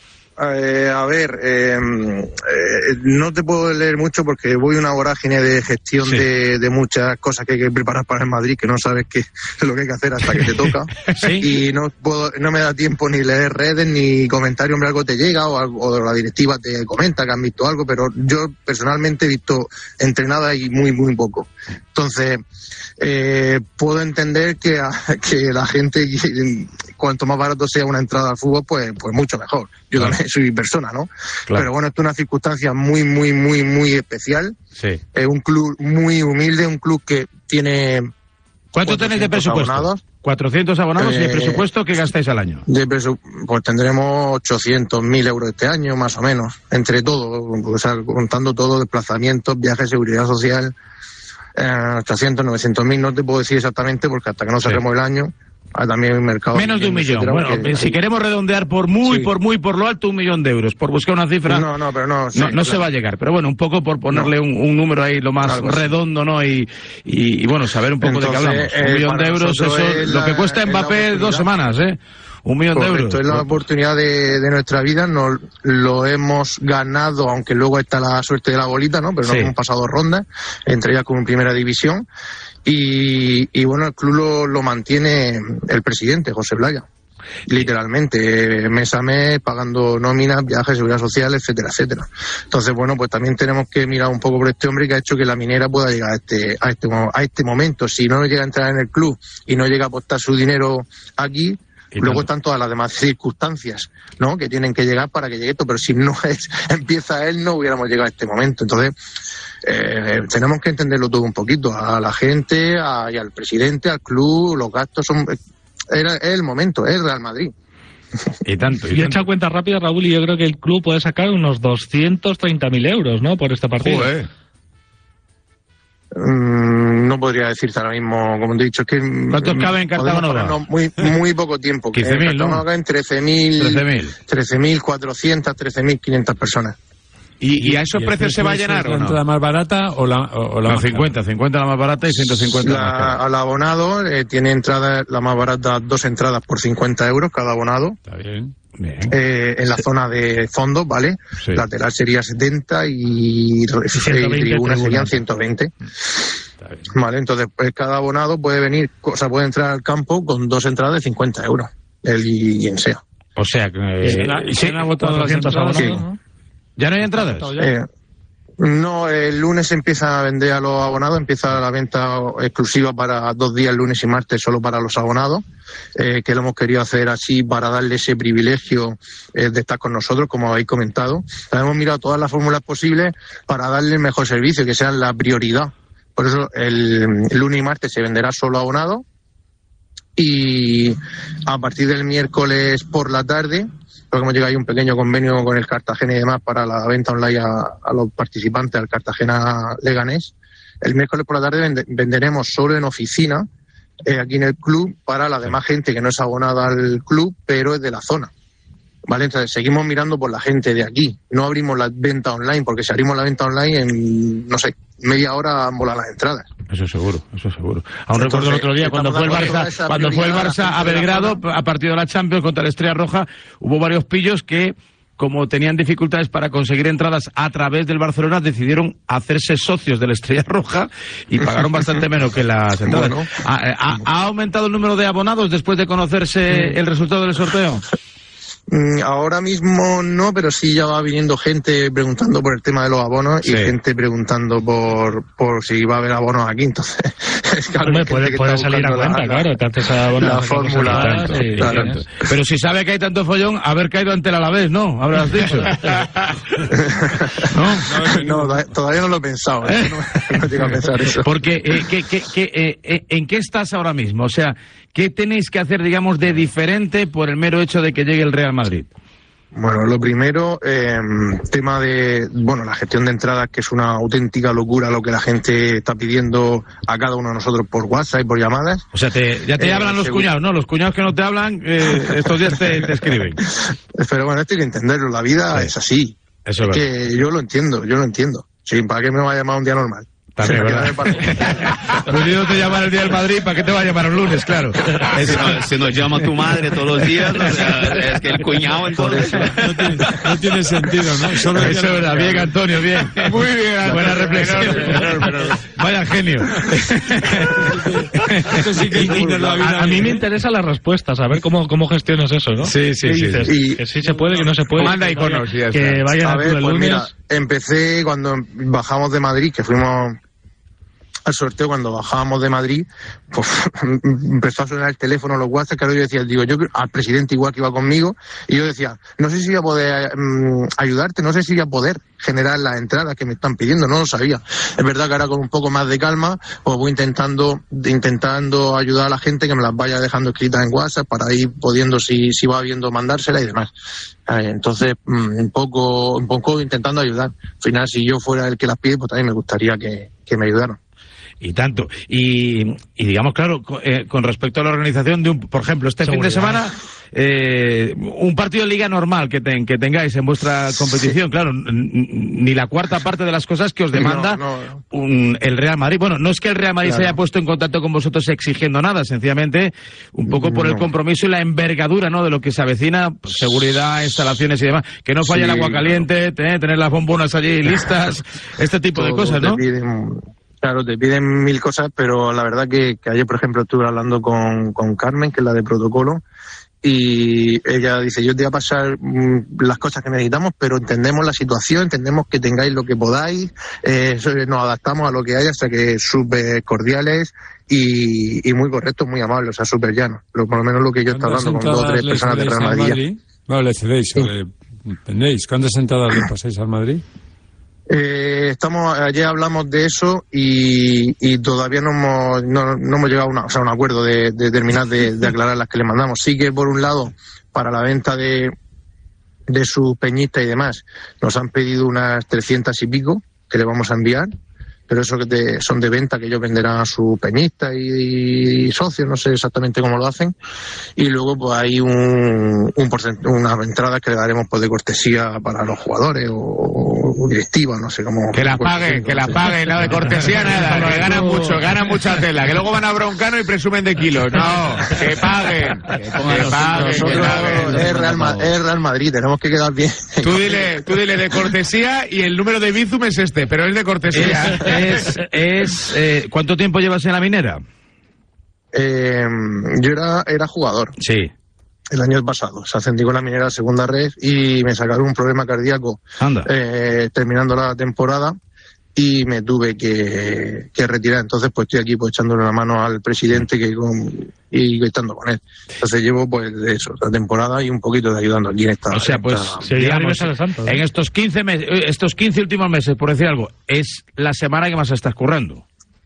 Eh, a ver, eh, eh, no te puedo leer mucho porque voy a una vorágine de gestión sí. de, de muchas cosas que hay que preparar para el Madrid, que no sabes qué es lo que hay que hacer hasta que te toca. ¿Sí? Y no puedo, no me da tiempo ni leer redes ni comentarios, hombre, algo te llega o, algo, o la directiva te comenta que han visto algo, pero yo personalmente he visto entrenada y muy, muy poco. Entonces, eh, puedo entender que, a, que la gente, cuanto más barato sea una entrada al fútbol, pues, pues mucho mejor. Yo claro. también soy persona, ¿no? Claro. Pero bueno, esto es una circunstancia muy, muy, muy, muy especial. Sí. Es eh, un club muy humilde, un club que tiene... ¿Cuánto tenéis de presupuesto? Abonados. cuatrocientos abonados eh, y de presupuesto, ¿qué gastáis al año? De presu pues tendremos ochocientos mil euros este año, más o menos, entre todo, o sea, contando todo, desplazamientos, viajes, seguridad social, eh, ochocientos, novecientos mil, no te puedo decir exactamente porque hasta que no cerremos sí. el año, Hay también un mercado... Menos de un millón. Bueno, que, si hay... queremos redondear por muy, sí. por muy, por lo alto, un millón de euros. Por buscar una cifra... No, no, pero no... Sí, no, no claro. se va a llegar. Pero bueno, un poco por ponerle no. un, un número ahí lo más claro, redondo, ¿no? Y, y, y bueno, saber un poco Entonces, de qué hablamos. Un eh, millón de euros, eso es lo que cuesta Mbappé dos semanas, ¿eh? Un millón Correcto, de euros. Esto es la oportunidad de, de nuestra vida, nos lo hemos ganado, aunque luego está la suerte de la bolita, ¿no? Pero sí. nos hemos pasado rondas, entre ellas con Primera División. Y, y bueno, el club lo, lo mantiene el presidente, José Blaya. Literalmente, mes a mes, pagando nóminas, viajes, seguridad social, etcétera, etcétera. Entonces, bueno, pues también tenemos que mirar un poco por este hombre que ha hecho que la minera pueda llegar a este, a este, a este momento. Si no llega a entrar en el club y no llega a apostar su dinero aquí, luego están todas las demás circunstancias, ¿no? Que tienen que llegar para que llegue esto, pero si no es, empieza él, no hubiéramos llegado a este momento. Entonces, eh, tenemos que entenderlo todo un poquito, a la gente, a, y al presidente, al club, los gastos son, era, es el momento, es Real Madrid. Y tanto. Y, y he hecho cuenta rápida, Raúl, y yo creo que el club puede sacar unos doscientos treinta mil euros, ¿no? Por este partido. Joder. Mm, no podría decirte ahora mismo, como te he dicho, es que... ¿Cuántos caben en Cartagonova? No, muy, muy poco tiempo. quince mil, ¿no? Caben trece mil cuatrocientas, trece mil quinientas personas. ¿Y, y a esos ¿Y precios se va a llenar o no? ¿La entrada más barata o la, o, o la no, más cincuenta, cara? cincuenta la más barata y ciento cincuenta la, la más cara. Al abonado eh, tiene entrada, la más barata, dos entradas por cincuenta euros cada abonado. Está bien. Bien. Eh, en la zona de fondo, ¿vale? Sí. Lateral sería setenta y, y tribuna serían ciento veinte. Vale, entonces pues cada abonado puede venir, o sea, puede entrar al campo con dos entradas de cincuenta euros, el y quien sea. O sea, que... Eh, ¿Y se han agotado las entradas? Sí. ¿No? ¿Ya no hay entradas? Eh, no, el lunes empieza a vender a los abonados, empieza la venta exclusiva para dos días, lunes y martes, solo para los abonados, eh, que lo hemos querido hacer así para darle ese privilegio eh, de estar con nosotros, como habéis comentado. Hemos mirado todas las fórmulas posibles para darle el mejor servicio, que sea la prioridad. Por eso el, el lunes y martes se venderá solo abonado y a partir del miércoles por la tarde, porque hemos llegado ahí un pequeño convenio con el Cartagena y demás para la venta online a, a los participantes al Cartagena Leganés, el miércoles por la tarde vende, venderemos solo en oficina eh, aquí en el club para la demás gente que no es abonada al club pero es de la zona. Vale, entonces seguimos mirando por la gente de aquí. No abrimos la venta online, porque si abrimos la venta online en, no sé, media hora han volado las entradas. Eso seguro, eso seguro. Aún Entonces, recuerdo el otro día cuando fue el Barça, cuando fue el Barça a Belgrado, a partido de la Champions contra la Estrella Roja, hubo varios pillos que, como tenían dificultades para conseguir entradas a través del Barcelona, decidieron hacerse socios de la Estrella Roja y pagaron bastante menos que las entradas. Bueno, ¿Ha, ha, ¿Ha aumentado el número de abonados después de conocerse el resultado del sorteo? Ahora mismo no, pero sí ya va viniendo gente preguntando por el tema de los abonos sí. y gente preguntando por por si va a haber abonos aquí. Entonces, es claro, Hombre, puede, puede salir a cuenta, la, claro, te haces a abonos. La fórmula. Sí, claro. Pero si sabe que hay tanto follón, haber caído ante el Alavés, ¿no? Habrás dicho. ¿No? No, no, todavía no lo he pensado. ¿eh? No, no tengo que pensar eso. Porque, eh, que, que, que, eh, ¿en qué estás ahora mismo? O sea, ¿qué tenéis que hacer, digamos, de diferente por el mero hecho de que llegue el Real Madrid? Bueno, lo primero, eh, tema de, bueno, la gestión de entradas, que es una auténtica locura lo que la gente está pidiendo a cada uno de nosotros por WhatsApp y por llamadas. O sea, te, ya te eh, hablan los según... cuñados, ¿no? Los cuñados que no te hablan, eh, estos días te, te escriben. Pero bueno, esto hay que entenderlo, la vida sí. es así. Eso es, es que yo lo entiendo, yo lo entiendo. Sí, ¿para qué me va a llamar un día normal? También, ¿verdad? Pues si no te llama el día del Madrid, ¿para qué te va a llamar un lunes? Claro. Si, no, si nos llama tu madre todos los días, o sea, es que el cuñado entonces... No tiene, no tiene sentido, ¿no? Solo eso es verdad. Bien, Antonio, bien. Muy bien, Antonio. Buena reflexión. Pero, pero, pero, vaya genio. Eso sí que y, y, a, a mí me interesa la respuesta, saber cómo, cómo gestionas eso, ¿no? Sí, sí, sí. Dices? Y, que sí se puede, que no se puede. Manda iconos. Que, que vayan a, a ver, el pues lunes. Mira, empecé cuando bajamos de Madrid, que fuimos al sorteo, cuando bajábamos de Madrid, pues empezó a sonar el teléfono, los WhatsApp, claro, yo decía, digo, yo al presidente igual que iba conmigo, y yo decía, no sé si voy a poder um, ayudarte, no sé si voy a poder generar las entradas que me están pidiendo, no lo sabía. Es verdad que ahora con un poco más de calma, pues voy intentando, intentando ayudar a la gente que me las vaya dejando escritas en WhatsApp para ir pudiendo, si, si va viendo, mandársela y demás. Entonces, un poco, un poco intentando ayudar. Al final, si yo fuera el que las pide, pues también me gustaría que, que me ayudaran. Y tanto. Y, y digamos, claro, con, eh, con respecto a la organización de un, por ejemplo, este Seguridad. fin de semana, eh, un partido de liga normal que, ten, que tengáis en vuestra competición, sí. claro, ni la cuarta parte de las cosas que os demanda no, no. Un, el Real Madrid. Bueno, no es que el Real Madrid claro. se haya puesto en contacto con vosotros exigiendo nada, sencillamente un poco por no. el compromiso y la envergadura, ¿no?, de lo que se avecina, pues, seguridad, instalaciones y demás. Que no falle sí, el agua caliente, claro. tener las bombonas allí listas, este tipo Todo de cosas, ¿no? Piden... Claro, te piden mil cosas, pero la verdad que, que ayer, por ejemplo, estuve hablando con, con Carmen, que es la de protocolo, y ella dice, yo te voy a pasar mmm, las cosas que necesitamos, pero entendemos la situación, entendemos que tengáis lo que podáis, eh, nos adaptamos a lo que haya, o sea que súper cordiales y, y muy correctos, muy amables, o sea, súper llanos. Pero por lo menos lo que yo estoy hablando con dos o tres personas de Real Madrid. Madrid? No, le cedéis, sí. le vendéis. ¿Cuántas entradas le pasáis al Madrid? Eh, estamos ayer hablamos de eso y, y todavía no hemos no, no hemos llegado a, una, o sea, un acuerdo de, de terminar de, de aclarar las que le mandamos. Sí que por un lado para la venta de de sus peñistas y demás nos han pedido unas trescientas y pico que le vamos a enviar, pero eso que te, son de venta, que ellos venderán a sus peñistas y, y socios, no sé exactamente cómo lo hacen, y luego pues hay un, un porcent- unas entradas que le daremos pues de cortesía para los jugadores o, o directiva, no sé cómo. Que la paguen, que la paguen, no de cortesía nada, que ganan mucho, ganan mucha tela, que luego van a Broncano y presumen de kilos, no, que paguen, que paguen. Nosotros es Real, Ma- es Real Madrid, tenemos que quedar bien. Tú dile, tú dile de cortesía y el número de Bizum es este, pero es de cortesía. Es, es eh, ¿cuánto tiempo llevas en la minera? Eh, yo era, era jugador. Sí. El año pasado. Se ascendí con la minera a segunda red y me sacaron un problema cardíaco eh, terminando la temporada y me tuve que, que retirar. Entonces pues estoy aquí pues echándole la mano al presidente que con, y estando con él. Entonces llevo pues de eso, la temporada y un poquito de ayudando aquí en esta. O sea, pues esta, digamos, en estos quince meses, estos quince últimos meses, por decir algo, es la semana que más estás currando.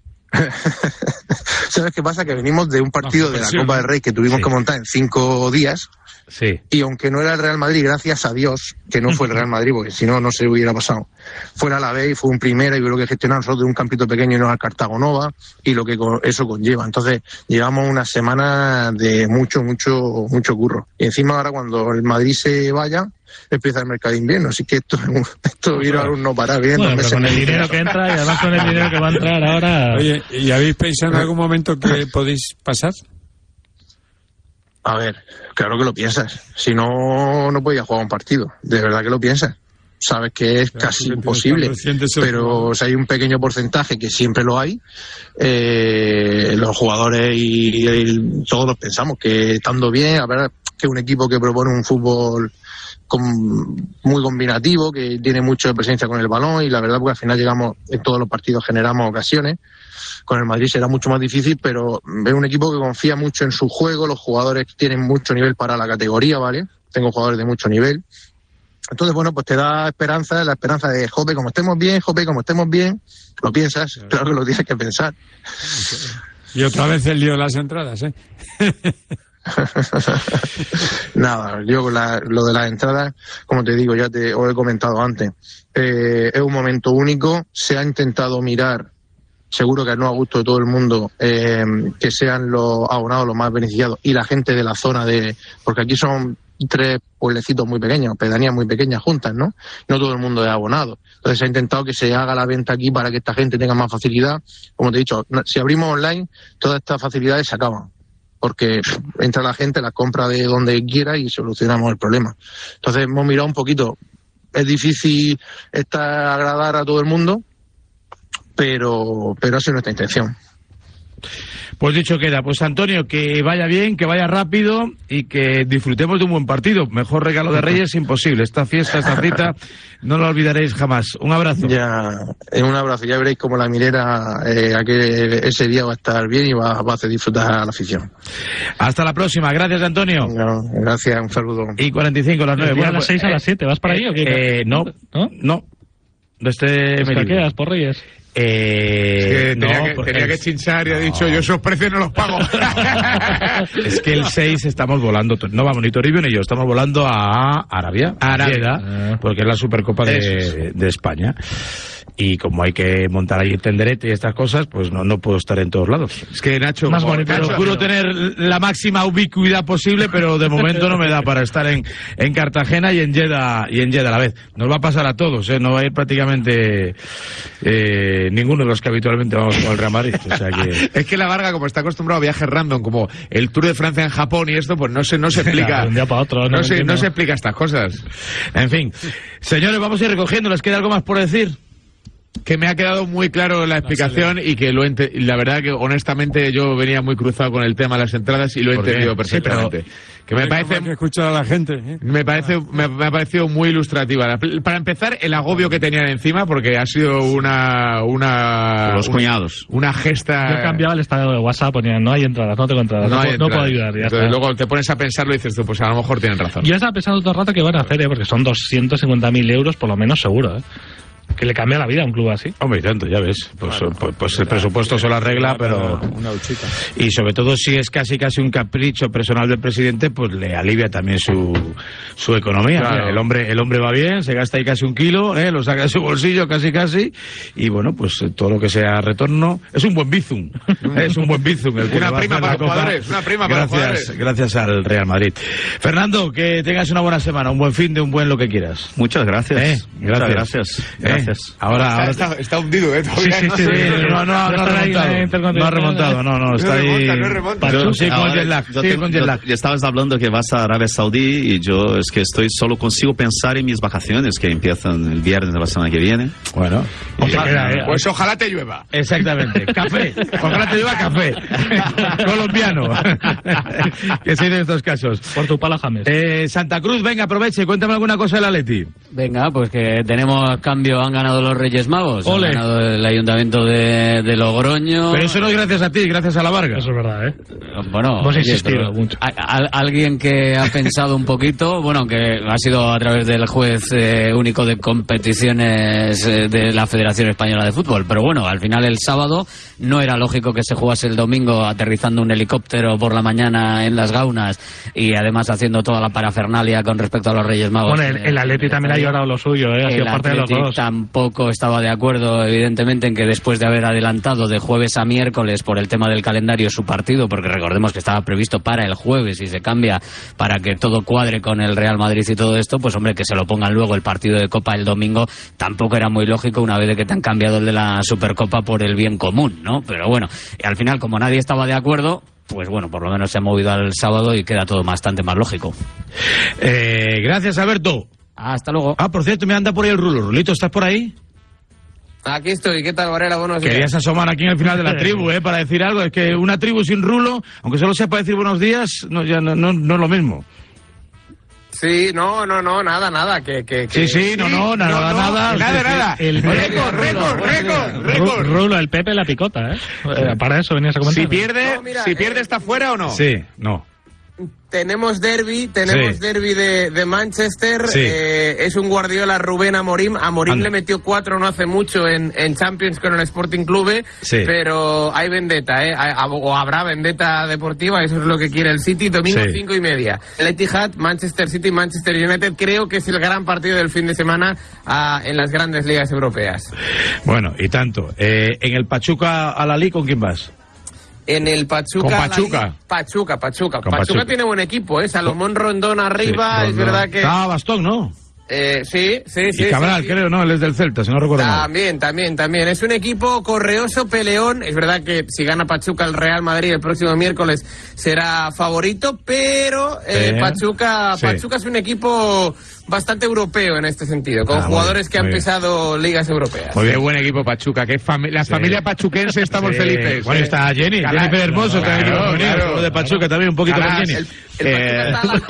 ¿Sabes qué pasa? Que venimos de un partido no, de la sí, Copa del Rey que tuvimos sí. que montar en cinco días. Sí. Y aunque no era el Real Madrid, gracias a Dios que no fue el Real Madrid, porque si no, no se hubiera pasado. Fuera la B y fue un primera y creo que gestionamos nosotros de un campito pequeño y no al Cartago Nova y lo que eso conlleva. Entonces, llevamos una semana de mucho, mucho, mucho curro. Y encima ahora cuando el Madrid se vaya, empieza el mercado de invierno, así que esto, esto ir a un no parar bien. Bueno, pero con el dinero que entra y además con el dinero que va a entrar ahora... Oye, ¿y habéis pensado en algún momento que podéis pasar? A ver, claro que lo piensas. Si no, no podías jugar un partido. De verdad que lo piensas. Sabes que es claro, casi imposible. Pero o sea, hay un pequeño porcentaje que siempre lo hay. Eh, los jugadores y, y todos los pensamos que estando bien, a ver, que un equipo que propone un fútbol con, muy combinativo, que tiene mucha presencia con el balón y la verdad porque al final llegamos, en todos los partidos generamos ocasiones. Con el Madrid será mucho más difícil, pero es un equipo que confía mucho en su juego, los jugadores tienen mucho nivel para la categoría, ¿vale? Tengo jugadores de mucho nivel. Entonces, bueno, pues te da esperanza, la esperanza de, jope, como estemos bien, jope, como estemos bien, lo piensas, claro que lo tienes que pensar. Y otra vez el lío de las entradas, ¿eh? Nada, yo la, lo de las entradas, como te digo, ya te os he comentado antes, eh, es un momento único, se ha intentado mirar, seguro que no a gusto de todo el mundo, eh, que sean los abonados los más beneficiados y la gente de la zona de, porque aquí son tres pueblecitos muy pequeños, pedanías muy pequeñas juntas, ¿no? No todo el mundo es abonado. Entonces se ha intentado que se haga la venta aquí para que esta gente tenga más facilidad. Como te he dicho, si abrimos online, todas estas facilidades se acaban. Porque entra la gente, las compra de donde quiera y solucionamos el problema. Entonces hemos mirado un poquito. Es difícil estar agradar a todo el mundo, pero, pero esa es nuestra intención. Pues dicho queda, pues Antonio, que vaya bien, que vaya rápido y que disfrutemos de un buen partido. Mejor regalo de Reyes imposible. Esta fiesta, esta cita, no lo olvidaréis jamás. Un abrazo. Ya, un abrazo. Ya veréis cómo la minera eh, aquel, ese día va a estar bien y va, va a hacer disfrutar a la afición. Hasta la próxima. Gracias, Antonio. No, gracias, un saludo. Y cuarenta y cinco a las nueve. Bueno, a las seis pues, a las siete. ¿Vas para ahí o qué? Eh, no, no, no. Desde ¿Qué quedas por Reyes? Eh, es que tenía, no, que, tenía que chinchar y ha dicho, yo esos precios no los pago. Es que el seis estamos volando, no vamos ni Toribio ni yo, estamos volando a Arabia, Arabia, porque es la Supercopa de, de España. y como hay que montar ahí el tenderete y estas cosas, pues no, no puedo estar en todos lados. Es que Nacho, más como, bonito, Nacho, procuro tener la máxima ubicuidad posible, pero de momento no me da para estar en, en Cartagena y en Jeddah y en Jeddah a la vez. Nos va a pasar a todos, ¿eh? No va a ir prácticamente eh, ninguno de los que habitualmente vamos con el Real Madrid. O sea que... Es que la Varga, como está acostumbrado a viajes random, como el Tour de Francia en Japón y esto, pues no se, no se explica. De un día para otro, no, no, se, entiendo. no se explica estas cosas. En fin, señores, vamos a ir recogiendo. ¿Les queda algo más por decir? Que me ha quedado muy claro la explicación y que lo he ente- la verdad que honestamente yo venía muy cruzado con el tema de las entradas y lo he entendido perfectamente. Sí, que me parece que escuchar a la gente, ¿eh? me parece me, me ha parecido muy ilustrativa. Para empezar, el agobio que tenían encima, porque ha sido una una los un, cuñados. Una gesta. Yo cambiaba el estado de WhatsApp, ponían no hay entradas, no tengo entradas, no, no, hay no entradas. puedo ayudar. Ya Entonces está. luego te pones a pensarlo y dices tú, pues a lo mejor tienen razón. Yo estaba pensando todo el rato que van a hacer, ¿eh? Porque son doscientos cincuenta mil euros por lo menos seguro, ¿eh? Que le cambia la vida a un club así. Hombre, y tanto, ya ves. Pues, bueno, pues, pues el presupuesto se lo arregla, pero... Una huchita. Y sobre todo si es casi casi un capricho personal del presidente, pues le alivia también su, su economía. Claro. El hombre el hombre va bien, se gasta ahí casi un kilo, ¿eh? Lo saca de su bolsillo casi casi, y bueno, pues todo lo que sea retorno... Es un buen bizum, ¿eh? Es un buen bizum. El que Una va a prima hacer para la los Copa. jugadores, una prima para los Gracias, jugadores. gracias al Real Madrid. Fernando, que tengas una buena semana, un buen fin de un buen lo que quieras. Muchas gracias. ¿Eh? Muchas Gracias. gracias. ¿Eh? Gracias. Ahora, Está, ahora está, está hundido, ¿eh? Sí, sí, sí, sí, no, no, no, ha remontado, no ha remontado, no, no, está ahí. No remonta. Yo, sí, con Ahora, jet lag, yo sí, te- con jet yo- lag. ya estabas hablando que vas a Arabia Saudí y yo es que estoy solo consigo pensar en mis vacaciones que empiezan el viernes de la semana que viene. Bueno, Ojalá, eh, pues ojalá te llueva. Exactamente, café, ojalá te lleva café, colombiano, que se dice en estos casos. Por tu pala, James. Eh, Santa Cruz, venga, aproveche, cuéntame alguna cosa del Atleti. Venga, pues que tenemos cambio, han ganado los Reyes Magos, Ole. han ganado el Ayuntamiento de, de Logroño. Pero eso no es gracias a ti, gracias a la Varga. Eso es verdad, ¿eh? Bueno, Hemos oye, insistido pero mucho. a- a- alguien que ha pensado un poquito, bueno, que ha sido a través del juez eh, único de competiciones eh, de la Federación Española de Fútbol, pero bueno, al final el sábado no era lógico que se jugase el domingo aterrizando un helicóptero por la mañana en las Gaunas y además haciendo toda la parafernalia con respecto a los Reyes Magos. Bueno, el, el Atleti también ha llorado lo suyo, ¿eh? Ha sido El parte de los Athletic dos. tampoco estaba de acuerdo, evidentemente, en que después de haber adelantado de jueves a miércoles por el tema del calendario su partido, porque recordemos que estaba previsto para el jueves y se cambia para que todo cuadre con el Real Madrid y todo esto, pues hombre, que se lo pongan luego el partido de Copa el domingo, tampoco era muy lógico una vez de que te han cambiado el de la Supercopa por el bien común, ¿no? Pero bueno, y al final, como nadie estaba de acuerdo, pues bueno, por lo menos se ha movido al sábado y queda todo bastante más lógico. Eh, gracias, Alberto. Hasta luego. Ah, por cierto, me anda por ahí el Rulo. Rulito, ¿estás por ahí? Aquí estoy, ¿qué tal, Varela? Buenos días. Querías asomar aquí en el final de la tribu, ¿eh? Para decir algo. Es que una tribu sin Rulo, aunque solo sea para decir buenos días, no, ya no, no, no es lo mismo. Sí, no, no, no, nada, nada, que... que, que... Sí, sí, no, no, nada, nada. Nada, nada. El, Récord, récord, récord, récord. Rulo, el Pepe la picota, ¿eh? Eh, Para eso venías a comentar. Si pierde, No, mira, si eh, pierde está fuera o no. Sí, no. Tenemos derbi, tenemos Sí. derbi de, de Manchester, Sí. eh, es un Guardiola Rubén Amorim, Amorim Anda. le metió cuatro no hace mucho en, en Champions con el Sporting Clube, Sí. pero hay vendetta, eh, hay- o habrá vendetta deportiva, eso es lo que quiere el City, domingo Sí. cinco y media. El Etihad, Manchester City, Manchester United, creo que es el gran partido del fin de semana ah, en las grandes ligas europeas. Bueno, y tanto. Eh, en el Pachuca Alalí, ¿con quién vas? En el Pachuca. Con la- Pachuca. Pachuca, Pachuca. Con Pachuca, Pachuca. tiene buen equipo, ¿eh? Salomón Rondón arriba, Sí, es Rondón. verdad que. Ah, Bastón, ¿no? Eh, sí, sí, sí. Y Cabral, sí, sí. creo, ¿no? Él es del Celta, si no recuerdo mal. También, también, también. Es un equipo correoso, peleón. Es verdad que si gana Pachuca el Real Madrid el próximo miércoles será favorito, pero eh, Sí. Pachuca, Sí. Pachuca es un equipo bastante europeo en este sentido, con Ah, muy jugadores bien, que han muy bien. pisado ligas europeas. Muy Qué bien. buen equipo Pachuca, que fami- la Sí. familia pachuquense estamos Sí. felices. Bueno, eh. está Jenny, Claro, Jennifer Hermoso, claro, también claro, claro, de Pachuca también, un poquito Calas, con Jenny. el- Eh,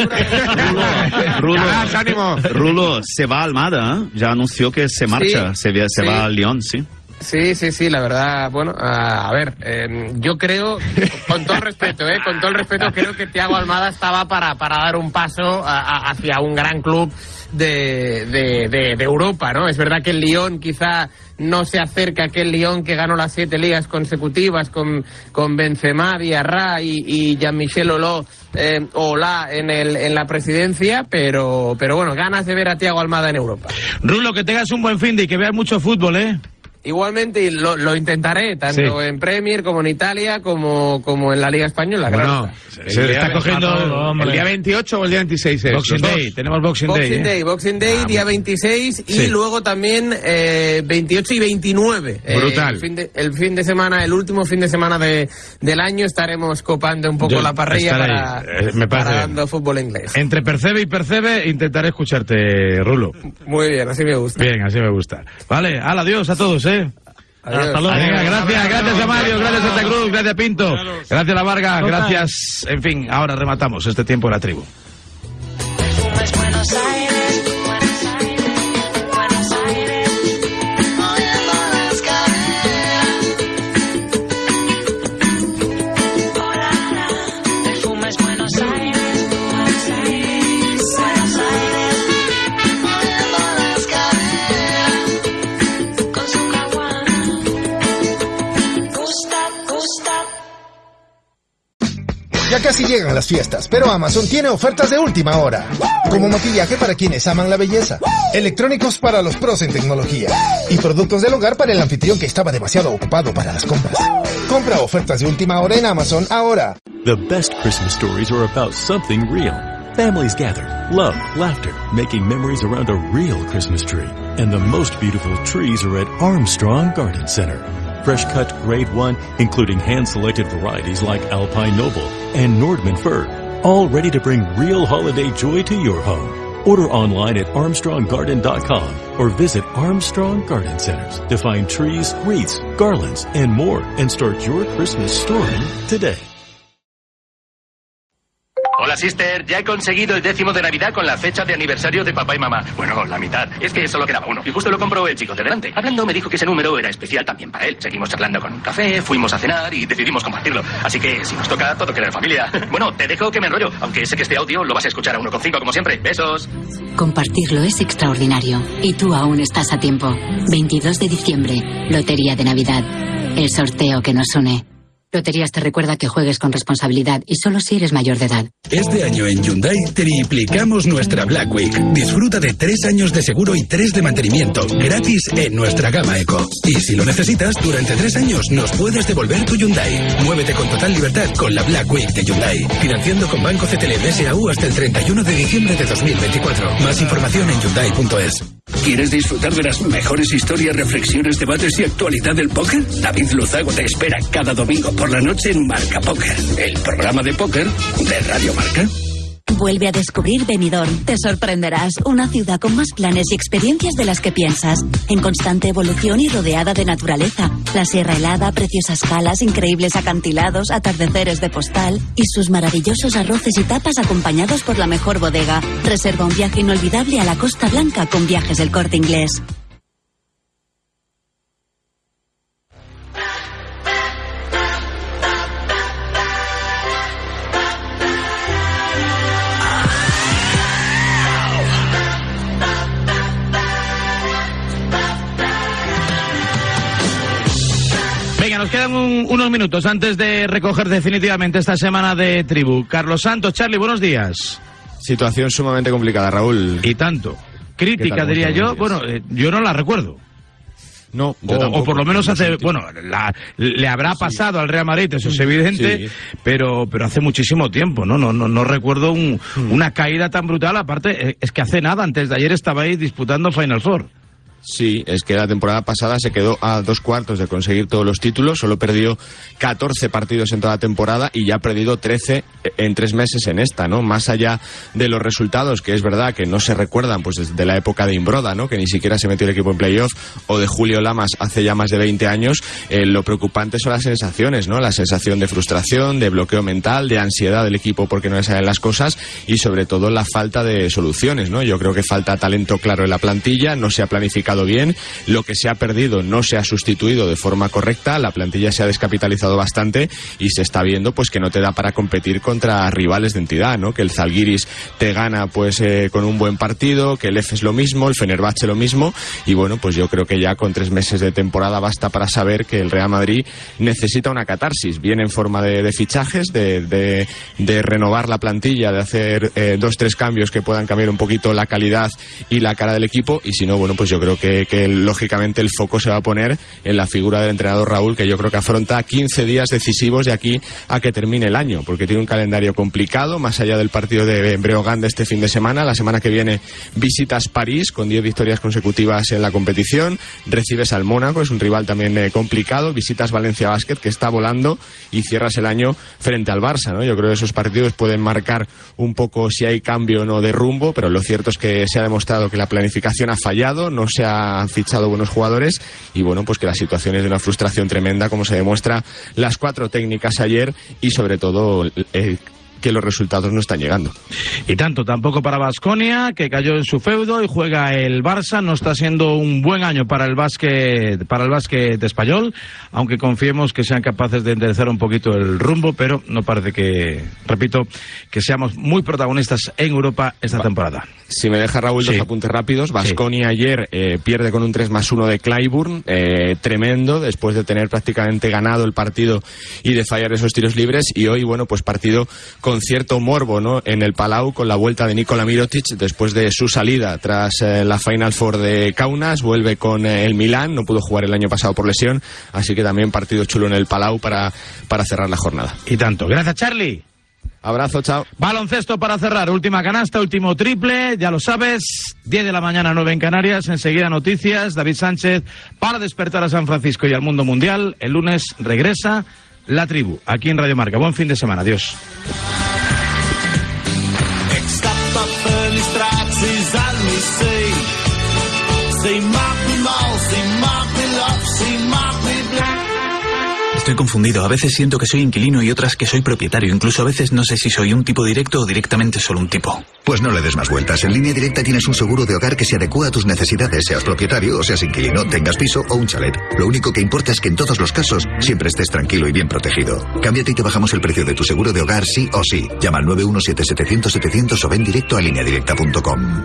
Rulo, Rulo, ánimo. Rulo se va a Almada, ¿eh? Ya anunció que se marcha, se, ve- se sí. va al Lyon, sí. Sí, sí, sí, la verdad, bueno, a, a ver, eh, yo creo, con todo el respeto, eh, con todo el respeto, creo que Thiago Almada estaba para, para dar un paso a- a- hacia un gran club de, de, de, de Europa, ¿no? Es verdad que el Lyon quizá no se acerca a aquel Lyon que ganó las siete ligas consecutivas con, con Benzema, Diarra y, y Jean-Michel Oló, eh, Olá en, el, en la presidencia, pero, pero bueno, ganas de ver a Thiago Almada en Europa. Rulo, que tengas un buen fin de y que veas mucho fútbol, ¿eh? Igualmente, y lo, lo intentaré, tanto sí. en Premier como en Italia, como, como en la Liga Española. Bueno, se, se está cogiendo todo, el día veintiocho o el día veintiséis. Es, Boxing Day, tenemos Boxing, Boxing Day. Day, ¿eh? Boxing Day, ah, día veintiséis, sí. Y luego también eh, veintiocho y veintinueve. Brutal. Eh, el, fin de, el fin de semana, el último fin de semana de, del año, estaremos copando un poco Yo la parrilla para, eh, me parece para dando fútbol inglés. Entre Percebe y Percebe intentaré escucharte, Rulo. Muy bien, así me gusta. Bien, así me gusta. Vale, al adiós a todos, ¿eh? Adiós. Hasta luego. Venga, gracias, gracias a Mario, gracias a Santa Cruz, gracias a Pinto, gracias a La Varga, gracias, en fin, ahora rematamos este tiempo en la tribu. Ya casi llegan las fiestas, pero Amazon tiene ofertas de última hora. Como maquillaje para quienes aman la belleza, electrónicos para los pros en tecnología y productos del hogar para el anfitrión que estaba demasiado ocupado para las compras. Compra ofertas de última hora en Amazon ahora. The best Christmas stories are about something real. Families gathered, love, laughter, making memories around a real Christmas tree. And the most beautiful trees are at Armstrong Garden Center. Fresh cut grade one, including hand-selected varieties like Alpine Noble and Nordman Fir, all ready to bring real holiday joy to your home. Order online at armstrong garden dot com or visit Armstrong Garden Centers to find trees, wreaths, garlands, and more, and start your Christmas story today. Hola, sister. Ya he conseguido el décimo de Navidad con la fecha de aniversario de papá y mamá. Bueno, la mitad. Es que solo quedaba uno. Y justo lo compró el chico de delante. Hablando, me dijo que ese número era especial también para él. Seguimos charlando con un café, fuimos a cenar y decidimos compartirlo. Así que, si nos toca, todo queda en familia. Bueno, te dejo que me enrollo. Aunque sé que este audio lo vas a escuchar a uno coma cinco como siempre. Besos. Compartirlo es extraordinario. Y tú aún estás a tiempo. veintidós de diciembre. Lotería de Navidad. El sorteo que nos une. Loterías te recuerda que juegues con responsabilidad y solo si eres mayor de edad. Este año en Hyundai triplicamos nuestra Black Week. Disfruta de tres años de seguro y tres de mantenimiento gratis en nuestra gama Eco. Y si lo necesitas, durante tres años nos puedes devolver tu Hyundai. Muévete con total libertad con la Black Week de Hyundai. Financiando con Banco C T L M S A U hasta el treinta y uno de diciembre de dos mil veinticuatro. Más información en hyundai punto es. ¿Quieres disfrutar de las mejores historias, reflexiones, debates y actualidad del póker? David Luzago te espera cada domingo por la noche en Marca Póker, el programa de póker de Radio Marca. Vuelve a descubrir Benidorm. Te sorprenderás. Una ciudad con más planes y experiencias de las que piensas. En constante evolución y rodeada de naturaleza. La sierra helada, preciosas calas, increíbles acantilados, atardeceres de postal y sus maravillosos arroces y tapas acompañados por la mejor bodega. Reserva un viaje inolvidable a la Costa Blanca con Viajes del Corte Inglés. Nos quedan un, unos minutos antes de recoger definitivamente esta semana de tribu. Carlos Santos, Charlie, buenos días. Situación sumamente complicada, Raúl. Y tanto. Crítica, diría yo. Bueno, eh, yo no la recuerdo. No, yo o, tampoco, o por lo menos hace, bueno, la, le habrá pasado sí. al Real Madrid, eso es evidente, sí. pero pero hace muchísimo tiempo, ¿no? No, no, no recuerdo un, hmm. una caída tan brutal. Aparte, es que hace nada, antes de ayer estabais disputando Final Four. Sí, es que la temporada pasada se quedó a dos cuartos de conseguir todos los títulos, solo perdió catorce partidos en toda la temporada y ya ha perdido trece en tres meses en esta, ¿no? Más allá de los resultados, que es verdad que no se recuerdan pues desde la época de Imbroda, ¿no? Que ni siquiera se metió el equipo en playoff, o de Julio Lamas hace ya más de veinte años, eh, lo preocupante son las sensaciones, ¿no? La sensación de frustración, de bloqueo mental, de ansiedad del equipo porque no le salen las cosas y sobre todo la falta de soluciones, ¿no? Yo creo que falta talento claro en la plantilla, no se ha planificado bien, lo que se ha perdido no se ha sustituido de forma correcta, la plantilla se ha descapitalizado bastante y se está viendo pues que no te da para competir contra rivales de entidad, ¿no? Que el Zalgiris te gana pues eh, con un buen partido, que el Efes lo mismo, el Fenerbahce lo mismo y bueno, pues yo creo que ya con tres meses de temporada basta para saber que el Real Madrid necesita una catarsis, bien en forma de, de fichajes, de, de, de renovar la plantilla, de hacer eh, dos, tres cambios que puedan cambiar un poquito la calidad y la cara del equipo y si no, bueno, pues yo creo creo que, que lógicamente el foco se va a poner en la figura del entrenador Raúl, que yo creo que afronta quince días decisivos de aquí a que termine el año, porque tiene un calendario complicado, más allá del partido de Breogán de este fin de semana. La semana que viene visitas París con diez victorias consecutivas en la competición, recibes al Mónaco, es un rival también eh, complicado, visitas Valencia Basket, que está volando, y cierras el año frente al Barça, ¿no? Yo creo que esos partidos pueden marcar un poco si hay cambio o no de rumbo, pero lo cierto es que se ha demostrado que la planificación ha fallado, no se han fichado buenos jugadores, y bueno, pues que la situación es de una frustración tremenda, como se demuestra las cuatro técnicas ayer, y sobre todo eh, que los resultados no están llegando. Y tanto, tampoco para Baskonia, que cayó en su feudo y juega el Barça. No está siendo un buen año para el básquet, para el básquet español, aunque confiemos que sean capaces de enderezar un poquito el rumbo, pero no parece que, repito, que seamos muy protagonistas en Europa esta Va. temporada. Si me deja Raúl, sí. dos apuntes rápidos. Baskonia sí. ayer eh, pierde con un tres más uno de Clyburn, eh, tremendo, después de tener prácticamente ganado el partido y de fallar esos tiros libres, y hoy, bueno, pues partido con cierto morbo, ¿no?, en el Palau, con la vuelta de Nikola Mirotic después de su salida tras eh, la Final Four de Kaunas. Vuelve con eh, el Milán, no pudo jugar el año pasado por lesión, así que también partido chulo en el Palau para, para cerrar la jornada. Y tanto. Gracias, Charlie. Abrazo, chao. Baloncesto para cerrar, última canasta, último triple, ya lo sabes, diez de la mañana, nueve en Canarias, enseguida noticias, David Sánchez para despertar a San Francisco y al mundo mundial. El lunes regresa La Tribu, aquí en Radio Marca. Buen fin de semana, adiós. Estoy confundido. A veces siento que soy inquilino y otras que soy propietario. Incluso a veces no sé si soy un tipo directo o directamente solo un tipo. Pues no le des más vueltas. En Línea Directa tienes un seguro de hogar que se adecua a tus necesidades, seas propietario o seas inquilino, tengas piso o un chalet. Lo único que importa es que en todos los casos siempre estés tranquilo y bien protegido. Cámbiate y te bajamos el precio de tu seguro de hogar sí o sí. Llama al nueve uno siete setecientos setecientos o ven directo a línea directa punto com.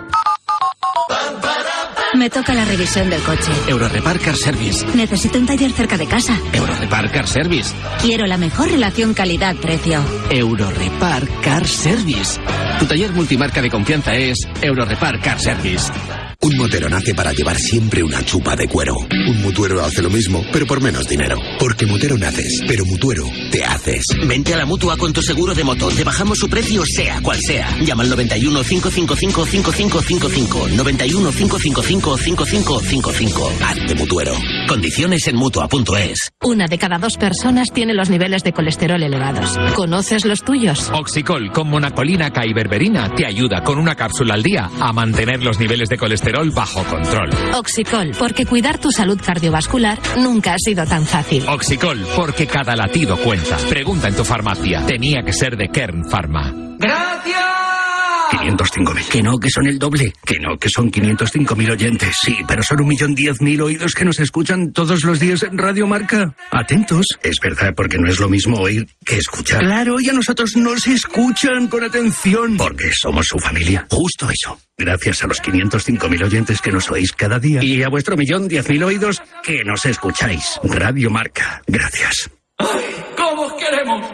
Me toca la revisión del coche. Eurorepar Car Service. Necesito un taller cerca de casa. Eurorepar Car Service. Quiero la mejor relación calidad-precio. Eurorepar Car Service. Tu taller multimarca de confianza es Eurorepar Car Service. Un motero nace para llevar siempre una chupa de cuero. Un mutuero hace lo mismo, pero por menos dinero. Porque motero naces, pero mutuero te haces. Vente a la Mutua con tu seguro de moto. Te bajamos su precio sea cual sea. Llama al noventa y uno, cinco cinco cinco, cinco cinco cinco cinco. noventa y uno, cinco cinco cinco, cinco cinco cinco cinco. Hazte mutuero. Condiciones en Mutua punto es. Una de cada dos personas tiene los niveles de colesterol elevados. ¿Conoces los tuyos? Oxicol con monacolina K y berberina te ayuda con una cápsula al día a mantener los niveles de colesterol bajo control. Oxicol, porque cuidar tu salud cardiovascular nunca ha sido tan fácil. Oxicol, porque cada latido cuenta. Pregunta en tu farmacia. Tenía que ser de Kern Pharma. ¡Gracias! quinientos cinco mil. Que no, que son el doble. Que no, que son quinientos cinco mil oyentes. Sí, pero son un millón diez mil oídos que nos escuchan todos los días en Radio Marca. Atentos. Es verdad, porque no es lo mismo oír que escuchar. Claro, y a nosotros nos escuchan con atención. Porque somos su familia. Justo eso. Gracias a los quinientos cinco mil oyentes que nos oís cada día. Y a vuestro millón diez mil oídos que nos escucháis. Radio Marca. Gracias. ¡Ay, cómo os queremos!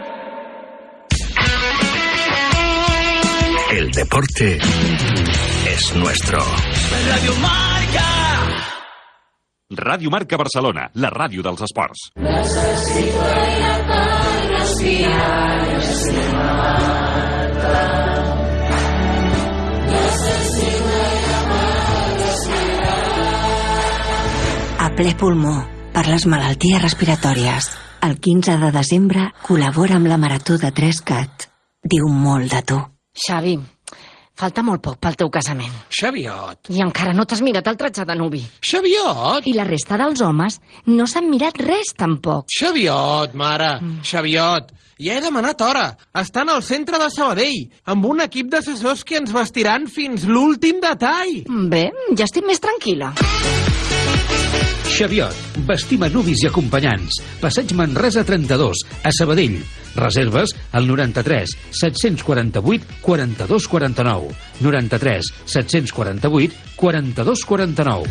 El deporte es nuestro. Radio Marca. Radio Marca Barcelona, la ràdio dels esports. Necessito aire per respirar i estimar-te. Necessito aire per respirar. A ple pulmó, per les malalties respiratòries. El quinze de desembre col·labora amb la Marató de tres cat. Diu molt de tu. Xavi, falta molt poc pel teu casament. Xaviot. I encara no t'has mirat el tratge de nuvi. Xaviot. I la resta dels homes no s'han mirat res tampoc. Xaviot, mare. Mm. Xaviot. Ja he demanat hora. Estan al centre de Sabadell, amb un equip d'assessors que ens vestiran fins l'últim detall. Bé, ja estic més tranquil·la. Xaviot, vestim a nuvis i acompanyants. Passeig Manresa trenta-dos, a Sabadell. Reserves al noranta-tres, set-cents quaranta-vuit, quaranta-dos quaranta-nou. noranta-tres, set-cents quaranta-vuit, quaranta-dos quaranta-nou.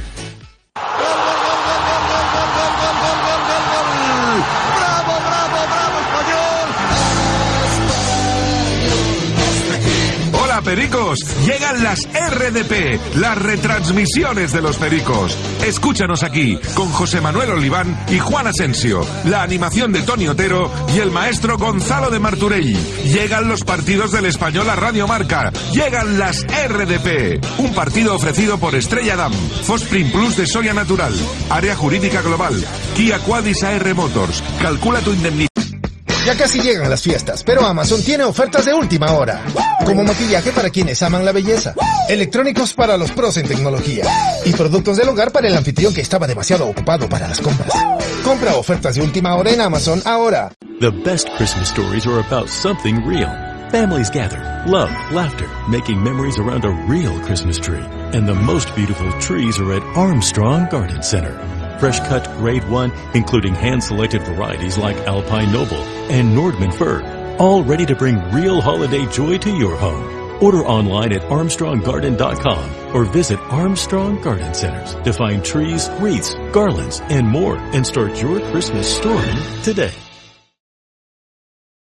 pericos, llegan las R D P, las retransmisiones de los pericos. Escúchanos aquí, con José Manuel Oliván y Juan Asensio, la animación de Toni Otero y el maestro Gonzalo de Martorell. Llegan los partidos del Español a Radio Marca. Llegan las R D P. Un partido ofrecido por Estrella Damm, Fosprin Plus de soya natural, Área Jurídica Global, Kia Quadis A R Motors. Calcula tu indemnización. Ya casi llegan las fiestas, pero Amazon tiene ofertas de última hora. Como maquillaje para quienes aman la belleza, electrónicos para los pros en tecnología y productos del hogar para el anfitrión que estaba demasiado ocupado para las compras. Compra ofertas de última hora en Amazon ahora. The best Christmas stories are about something real. Families gather, love, laughter, making memories around a real Christmas tree. And the most beautiful trees are at Armstrong Garden Center. Fresh cut grade one, including hand-selected varieties like Alpine Noble and Nordman Fir, all ready to bring real holiday joy to your home. Order online at armstrong garden dot com or visit Armstrong Garden Centers to find trees, wreaths, garlands, and more and start your Christmas story today.